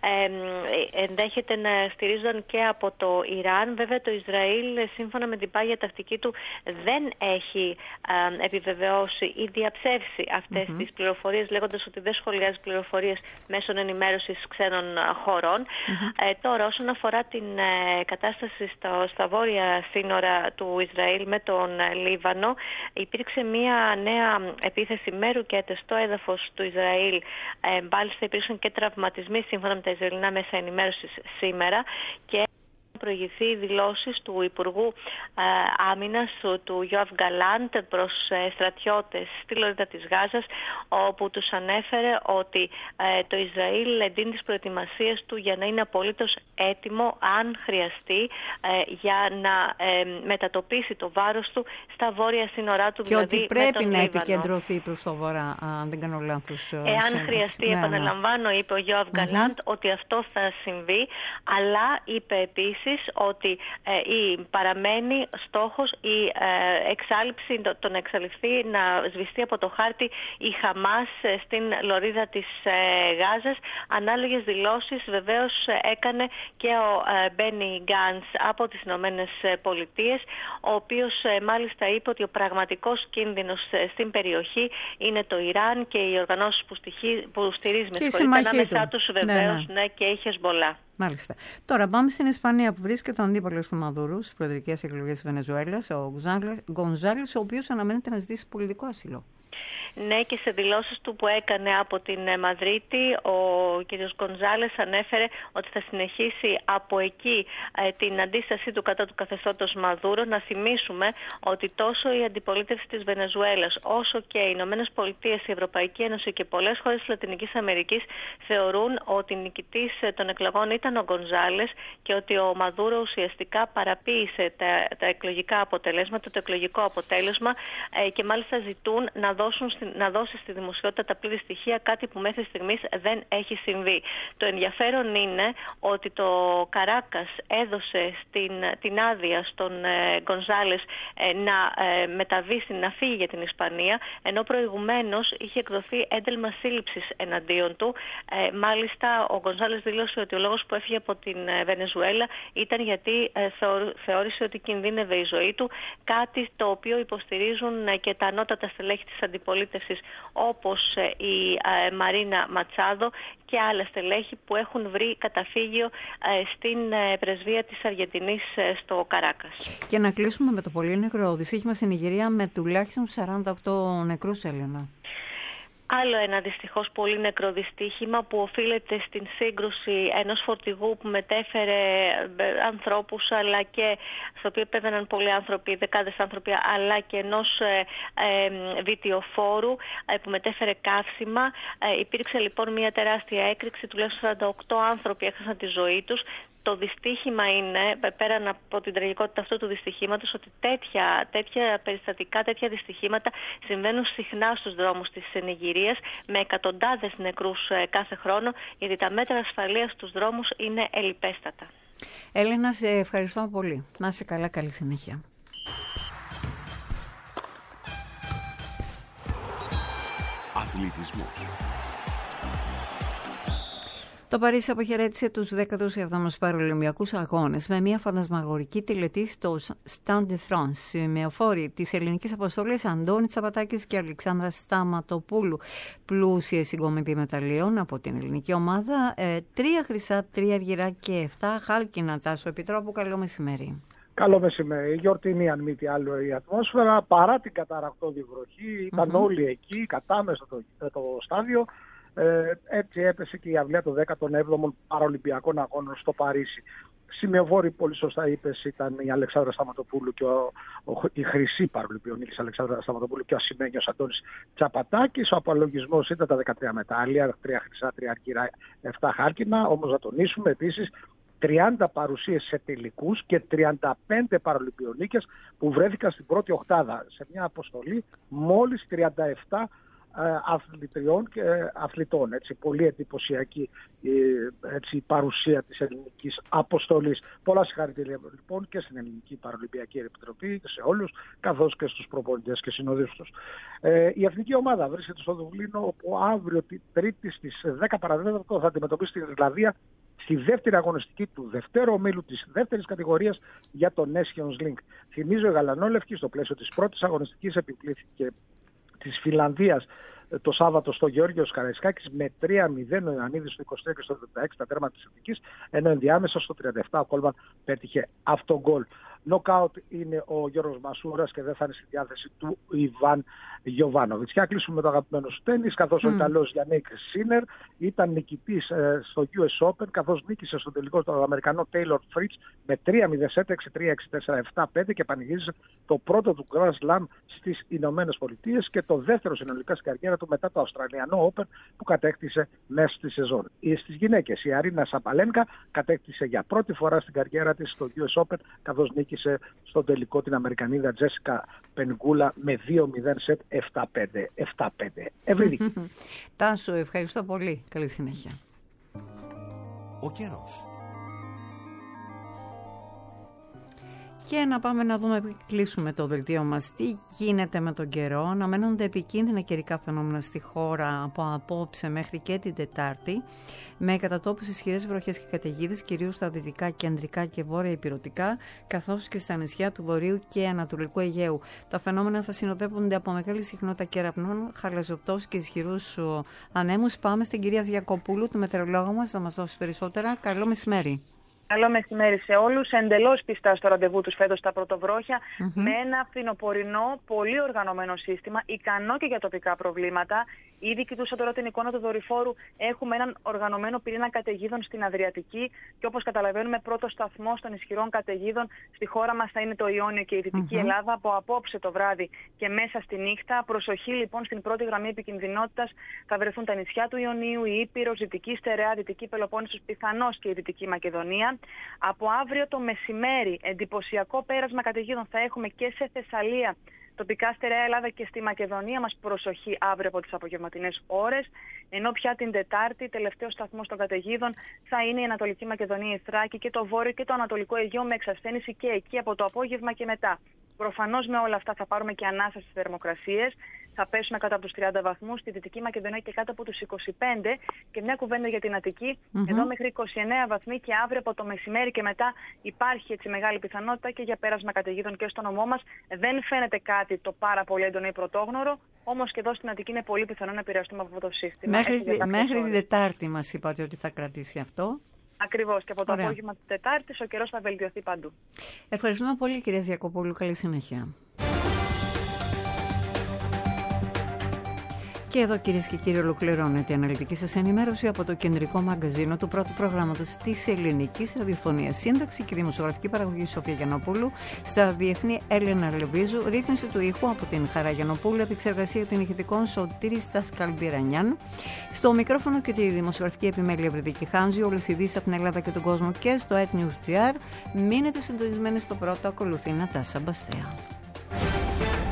ενδέχεται να στηρίζονταν και από το Ιράν. Βέβαια το Ισραήλ, σύμφωνα με την πάγια τακτική του, δεν έχει επιβεβαιώσει ή διαψεύσει αυτές mm-hmm. τις πληροφορίες, λέγοντας ότι δεν σχολιάζει πληροφορίες μέσων ενημέρωσης ξένων χωρών. Mm-hmm. Ε, τώρα, όσον αφορά την ε, κατάσταση στο, στα βόρεια σύνορα του Ισραήλ με τον ε, Λίβανο, υπήρξε μια νέα επίθεση με ρουκέτες στο έδαφος του Ισραήλ. Ε, μάλιστα υπήρξαν και τραυματισμοί σύμφωνα με τα Ισραηλινά μέσα ενημέρωσης σήμερα, και προηγηθεί δηλώσεις του Υπουργού ε, Άμυνας του Γιώαβ Γκαλάντ προς ε, στρατιώτες στη λωρίδα της Γάζας, όπου τους ανέφερε ότι ε, το Ισραήλ εντείνει τις προετοιμασίες του για να είναι απολύτως έτοιμο αν χρειαστεί ε, για να ε, μετατοπίσει το βάρος του στα βόρεια σύνορά του, και δηλαδή ότι πρέπει να Λίβανο. Επικεντρωθεί προς το βορρά, αν δεν κάνω λάθος. Εάν σε... χρειαστεί, ναι, επαναλαμβάνω, είπε ο Γιώαβ Γκαλάντ mm-hmm. ότι αυτό θα συμβεί, αλλά είπε επίσης ότι ε, η, παραμένει στόχος η ε, εξάλληψη, το, το να εξαλειφθεί, να σβηστεί από το χάρτη η Χαμάς ε, στην λωρίδα της ε, Γάζας. Ανάλογες δηλώσεις βεβαίως έκανε και ο ε, Μπένι Γκάντς από τις Ηνωμένες Πολιτείες, ο οποίος ε, μάλιστα είπε ότι ο πραγματικός κίνδυνος ε, στην περιοχή είναι το Ιράν και οι οργανώσεις που, στοιχεί, που στηρίζει με ανάμεσά τους βεβαίως, ναι, ναι. ναι, και η Χεσμπολά. Μάλιστα. Τώρα πάμε στην Ισπανία, που βρίσκεται ο αντίπαλος του Μαδούρου στις προεδρικές εκλογές της Βενεζουέλας, ο Γκονζάλες, ο οποίος αναμένεται να ζητήσει πολιτικό άσυλο. Ναι, και σε δηλώσεις του που έκανε από την Μαδρίτη, ο κ. Γκονζάλες ανέφερε ότι θα συνεχίσει από εκεί ε, την αντίστασή του κατά του καθεστώτος Μαδούρο. Να θυμίσουμε ότι τόσο η αντιπολίτευση της Βενεζουέλας, όσο και οι Ηνωμένες Πολιτείες, η Ευρωπαϊκή Ένωση και πολλές χώρες της Λατινικής Αμερικής θεωρούν ότι νικητής των εκλογών ήταν ο Γκονζάλες και ότι ο Μαδούρο ουσιαστικά παραποίησε τα, τα εκλογικά αποτελέσματα, το εκλογικό αποτέλεσμα ε, και μάλιστα ζητούν να δώσουν να δώσει στη δημοσιότητα τα πλήρη στοιχεία, κάτι που μέχρι στιγμής δεν έχει συμβεί. Το ενδιαφέρον είναι ότι το Καράκας έδωσε στην, την άδεια στον ε, Γκονζάλες ε, να ε, μεταβεί, να φύγει για την Ισπανία, ενώ προηγουμένως είχε εκδοθεί ένταλμα σύλληψης εναντίον του. Ε, μάλιστα, ο Γκονζάλες δήλωσε ότι ο λόγος που έφυγε από την ε, Βενεζουέλα ήταν γιατί ε, θεω, θεώρησε ότι κινδύνευε η ζωή του, κάτι το οποίο υποστηρίζουν ε, και τα ανώτατα στελέχη της αντιπολίτευσης, όπως η Μαρίνα Ματσάδο και άλλα στελέχη που έχουν βρει καταφύγιο στην πρεσβεία της Αργεντινής στο Καράκας. Και να κλείσουμε με το πολύ νεκρό δυστύχημα στην Νιγηρία με τουλάχιστον σαράντα οκτώ νεκρούς, Έλενα. Άλλο ένα δυστυχώς πολύ νεκρό δυστύχημα που οφείλεται στην σύγκρουση ενός φορτηγού που μετέφερε ανθρώπους, αλλά και στο οποίο επέβαιναν πολλοί άνθρωποι, δεκάδες άνθρωποι, αλλά και ενός ε, ε, βιτιοφόρου ε, που μετέφερε καύσιμα. Ε, υπήρξε λοιπόν μια τεράστια έκρηξη, τουλάχιστον σαράντα οκτώ άνθρωποι έχασαν τη ζωή τους. Το δυστύχημα είναι, πέραν από την τραγικότητα αυτού του δυστυχήματος, ότι τέτοια, τέτοια περιστατικά, τέτοια δυστυχήματα συμβαίνουν συχνά στους δρόμους της Νιγηρίας, με εκατοντάδες νεκρούς κάθε χρόνο, γιατί τα μέτρα ασφαλείας στους δρόμους είναι ελλιπέστατα. Έλενα, σε ευχαριστώ πολύ. Να είσαι καλά, καλή συνέχεια. Αθλητισμός. Το Παρίσι αποχαιρέτησε τους δέκατους έβδομους Παραολυμπιακούς Αγώνες με μια φαντασμαγορική τελετή στο Stade de France με οφόρη της ελληνικής αποστολής Αντώνη Τσαπατάκης και Αλεξάνδρα Σταματοπούλου. Πλούσιες συγκομιδή μεταλλίων από την ελληνική ομάδα, ε, τρία χρυσά, τρία αργυρά και εφτά χάλκινα. Τάσο Επιτρόπου, καλό μεσημέρι. Καλό μεσημέρι. Γιορτινή, αν μη τι άλλο, η ατμόσφαιρα. Παρά την καταρρακτώδη βροχή, ήταν mm-hmm. όλοι εκεί, κατάμεσα το, το στάδιο. Ε, έτσι έπεσε και η αυλαία των δέκατων έβδομων Παραολυμπιακών Αγώνων στο Παρίσι. Σημειοβόροι, πολύ σωστά είπες, ήταν η Αλεξάνδρα Σταματοπούλου και ο, ο, η χρυσή Παραολυμπιονίκης Αλεξάνδρα Σταματοπούλου και ο ασημένιος Αντώνης Τσαπατάκης. Ο απολογισμός ήταν τα δεκατρία μετάλλια, τρία χρυσά, τρία αργυρά, εφτά χάλκινα. Όμως να τονίσουμε επίσης τριάντα παρουσίες σε τελικούς και τριάντα πέντε Παραολυμπιονίκες που βρέθηκαν στην πρώτη οκτάδα σε μια αποστολή μόλις τριάντα επτά αθλητριών και αθλητών. Έτσι, πολύ εντυπωσιακή έτσι, η παρουσία της ελληνικής αποστολής. Πολλά συγχαρητήρια λοιπόν και στην Ελληνική Παραολυμπιακή Επιτροπή και σε όλους, καθώς και στους προπονητές και συνοδούς τους. Ε, η εθνική ομάδα βρίσκεται στο Δουβλίνο, όπου αύριο την Τρίτη στις δέκα παρά τέταρτο θα αντιμετωπίσει την Ιρλανδία στη δεύτερη αγωνιστική του δευτέρου ομίλου της δεύτερης κατηγορίας για το Nations League. Θυμίζω, η Γαλανόλευκη στο πλαίσιο της πρώτης αγωνιστικής επιβλήθηκε της Φινλανδίας το Σάββατο στο Γεώργιος Καραϊσκάκης με τρία μηδέν, ο Ιωαννίδης στο είκοσι τρία και στο τριάντα έξι τα τέρμα της Εθνικής, ενώ ενδιάμεσα στο τριάντα επτά ο Κόλμαν πέτυχε αυτό γκολ. Νοκάουτ είναι ο Γιώργος Μασούρας και δεν θα είναι στη διάθεση του Ιβάν Γιοβάνοβιτς. Και να κλείσουμε με το αγαπημένο σου τένις, καθώς mm. ο Ιταλός Γιάννικ Σίνερ ήταν νικητής ε, στο γιου ες Open, καθώς νίκησε στον τελικό τον Αμερικανό Τέιλορ Φριτς με τρία μηδέν σετ έξι τρία έξι τέσσερα επτά πέντε και πανηγύρισε το πρώτο του Grand Slam στις Ηνωμένες Πολιτείες και το δεύτερο συνολικά στην καριέρα του μετά το Αυστραλιανό Open που κατέκτησε μέσα στη σεζόν. Στις γυναίκες, η Αρίνα Σαπαλένκα κατέκτησε για πρώτη φορά στην καριέρα της στο γιου ες Open, καθώς νίκησε στον τελικό την Αμερικανίδα Τζέσικα Πενγκούλα με δύο μηδέν σετ επτά πέντε επτά πέντε. Ευρύδη. Τάσο, ευχαριστώ πολύ. Καλή συνέχεια. Ο καιρός. Και να πάμε να δούμε, κλείσουμε το δελτίο μας, τι γίνεται με τον καιρό. Αναμένονται επικίνδυνα καιρικά φαινόμενα στη χώρα από απόψε μέχρι και την Τετάρτη, με κατά τόπους ισχυρές βροχές και καταιγίδες, κυρίως στα δυτικά, κεντρικά και βόρεια ηπειρωτικά, καθώς και στα νησιά του Βορείου και Ανατολικού Αιγαίου. Τα φαινόμενα θα συνοδεύονται από μεγάλη συχνότητα κεραυνών, χαλαζοπτώσεις και ισχυρούς ανέμους. Πάμε στην κυρία Γιακοπούλου, τη μετεωρολόγο μας, θα μας δώσει περισσότερα. Καλό μεσημέρι. Καλό μεσημέρι σε όλους. Εντελώς πιστά στο ραντεβού τους φέτος τα πρωτοβρόχια, mm-hmm. με ένα φθινοπορεινό, πολύ οργανωμένο σύστημα, ικανό και για τοπικά προβλήματα. Ήδη κοιτούσα τώρα την εικόνα του δορυφόρου. Έχουμε έναν οργανωμένο πυρήνα καταιγίδων στην Αδριατική και όπως καταλαβαίνουμε, πρώτο σταθμό των ισχυρών καταιγίδων στη χώρα μας θα είναι το Ιόνιο και η Δυτική mm-hmm. Ελλάδα από απόψε το βράδυ και μέσα στη νύχτα. Προσοχή λοιπόν, στην πρώτη γραμμή επικινδυνότητας θα βρεθούν τα νησιά του Ιωνίου, η Ήπειρος, Δυτική Στερεά, Δυτική Πελοπόννησος, πιθανώς και η Δυτική Μακεδονία. Από αύριο το μεσημέρι, εντυπωσιακό πέρασμα καταιγίδων θα έχουμε και σε Θεσσαλία, τοπικά στερεά Ελλάδα και στη Μακεδονία μας. Προσοχή αύριο από τις απογευματινές ώρες. Ενώ πια την Τετάρτη, τελευταίο σταθμό των καταιγίδων θα είναι η Ανατολική Μακεδονία, η Θράκη και το Βόρειο και το Ανατολικό Αιγαίο, με εξασθένηση και εκεί από το απόγευμα και μετά. Προφανώς με όλα αυτά θα πάρουμε και ανάσα στις θερμοκρασίες. Θα πέσουμε κάτω από τους τριάντα βαθμούς, στη Δυτική Μακεδονία και κάτω από τους είκοσι πέντε. Και μια κουβέντα για την Αττική, mm-hmm. εδώ μέχρι είκοσι εννέα βαθμοί και αύριο από το μεσημέρι και μετά υπάρχει έτσι μεγάλη πιθανότητα και για πέρασμα καταιγίδων και στο νομό μας. Δεν φαίνεται κάτι το πάρα πολύ έντονο ή πρωτόγνωρο, όμως και εδώ στην Αττική είναι πολύ πιθανό να επηρεαστούμε από αυτό το σύστημα. Μέχρι, μέχρι την Τετάρτη μας είπατε ότι θα κρατήσει αυτό. Ακριβώς, και από το Ωραία. απόγευμα της Τετάρτης ο καιρός θα βελτιωθεί παντού. Ευχαριστούμε πολύ, κυρία Γιακοπούλου. Καλή συνέχεια. Και εδώ, κυρίες και κύριοι, ολοκληρώνεται η αναλυτική σας ενημέρωση από το κεντρικό μαγκαζίνο του πρώτου προγράμματος της ελληνικής ραδιοφωνίας. Σύνταξη και δημοσιογραφική παραγωγή Σοφία Γιαννοπούλου, στα διεθνή Έλενα Λεβίζου, ρύθμιση του ήχου από την Χαρά Γιαννοπούλου, επεξεργασία των ηχητικών Σωτήρης Τασκαλμπιρανιάν, στο μικρόφωνο και τη δημοσιογραφική επιμέλεια Ευρυδίκη Χάντζη, όλες οι ειδήσεις από την Ελλάδα και τον κόσμο και στο etnews.gr. Μείνετε συντονισμένοι στο πρώτο, ακολουθεί Νατάσα Μπαστέα.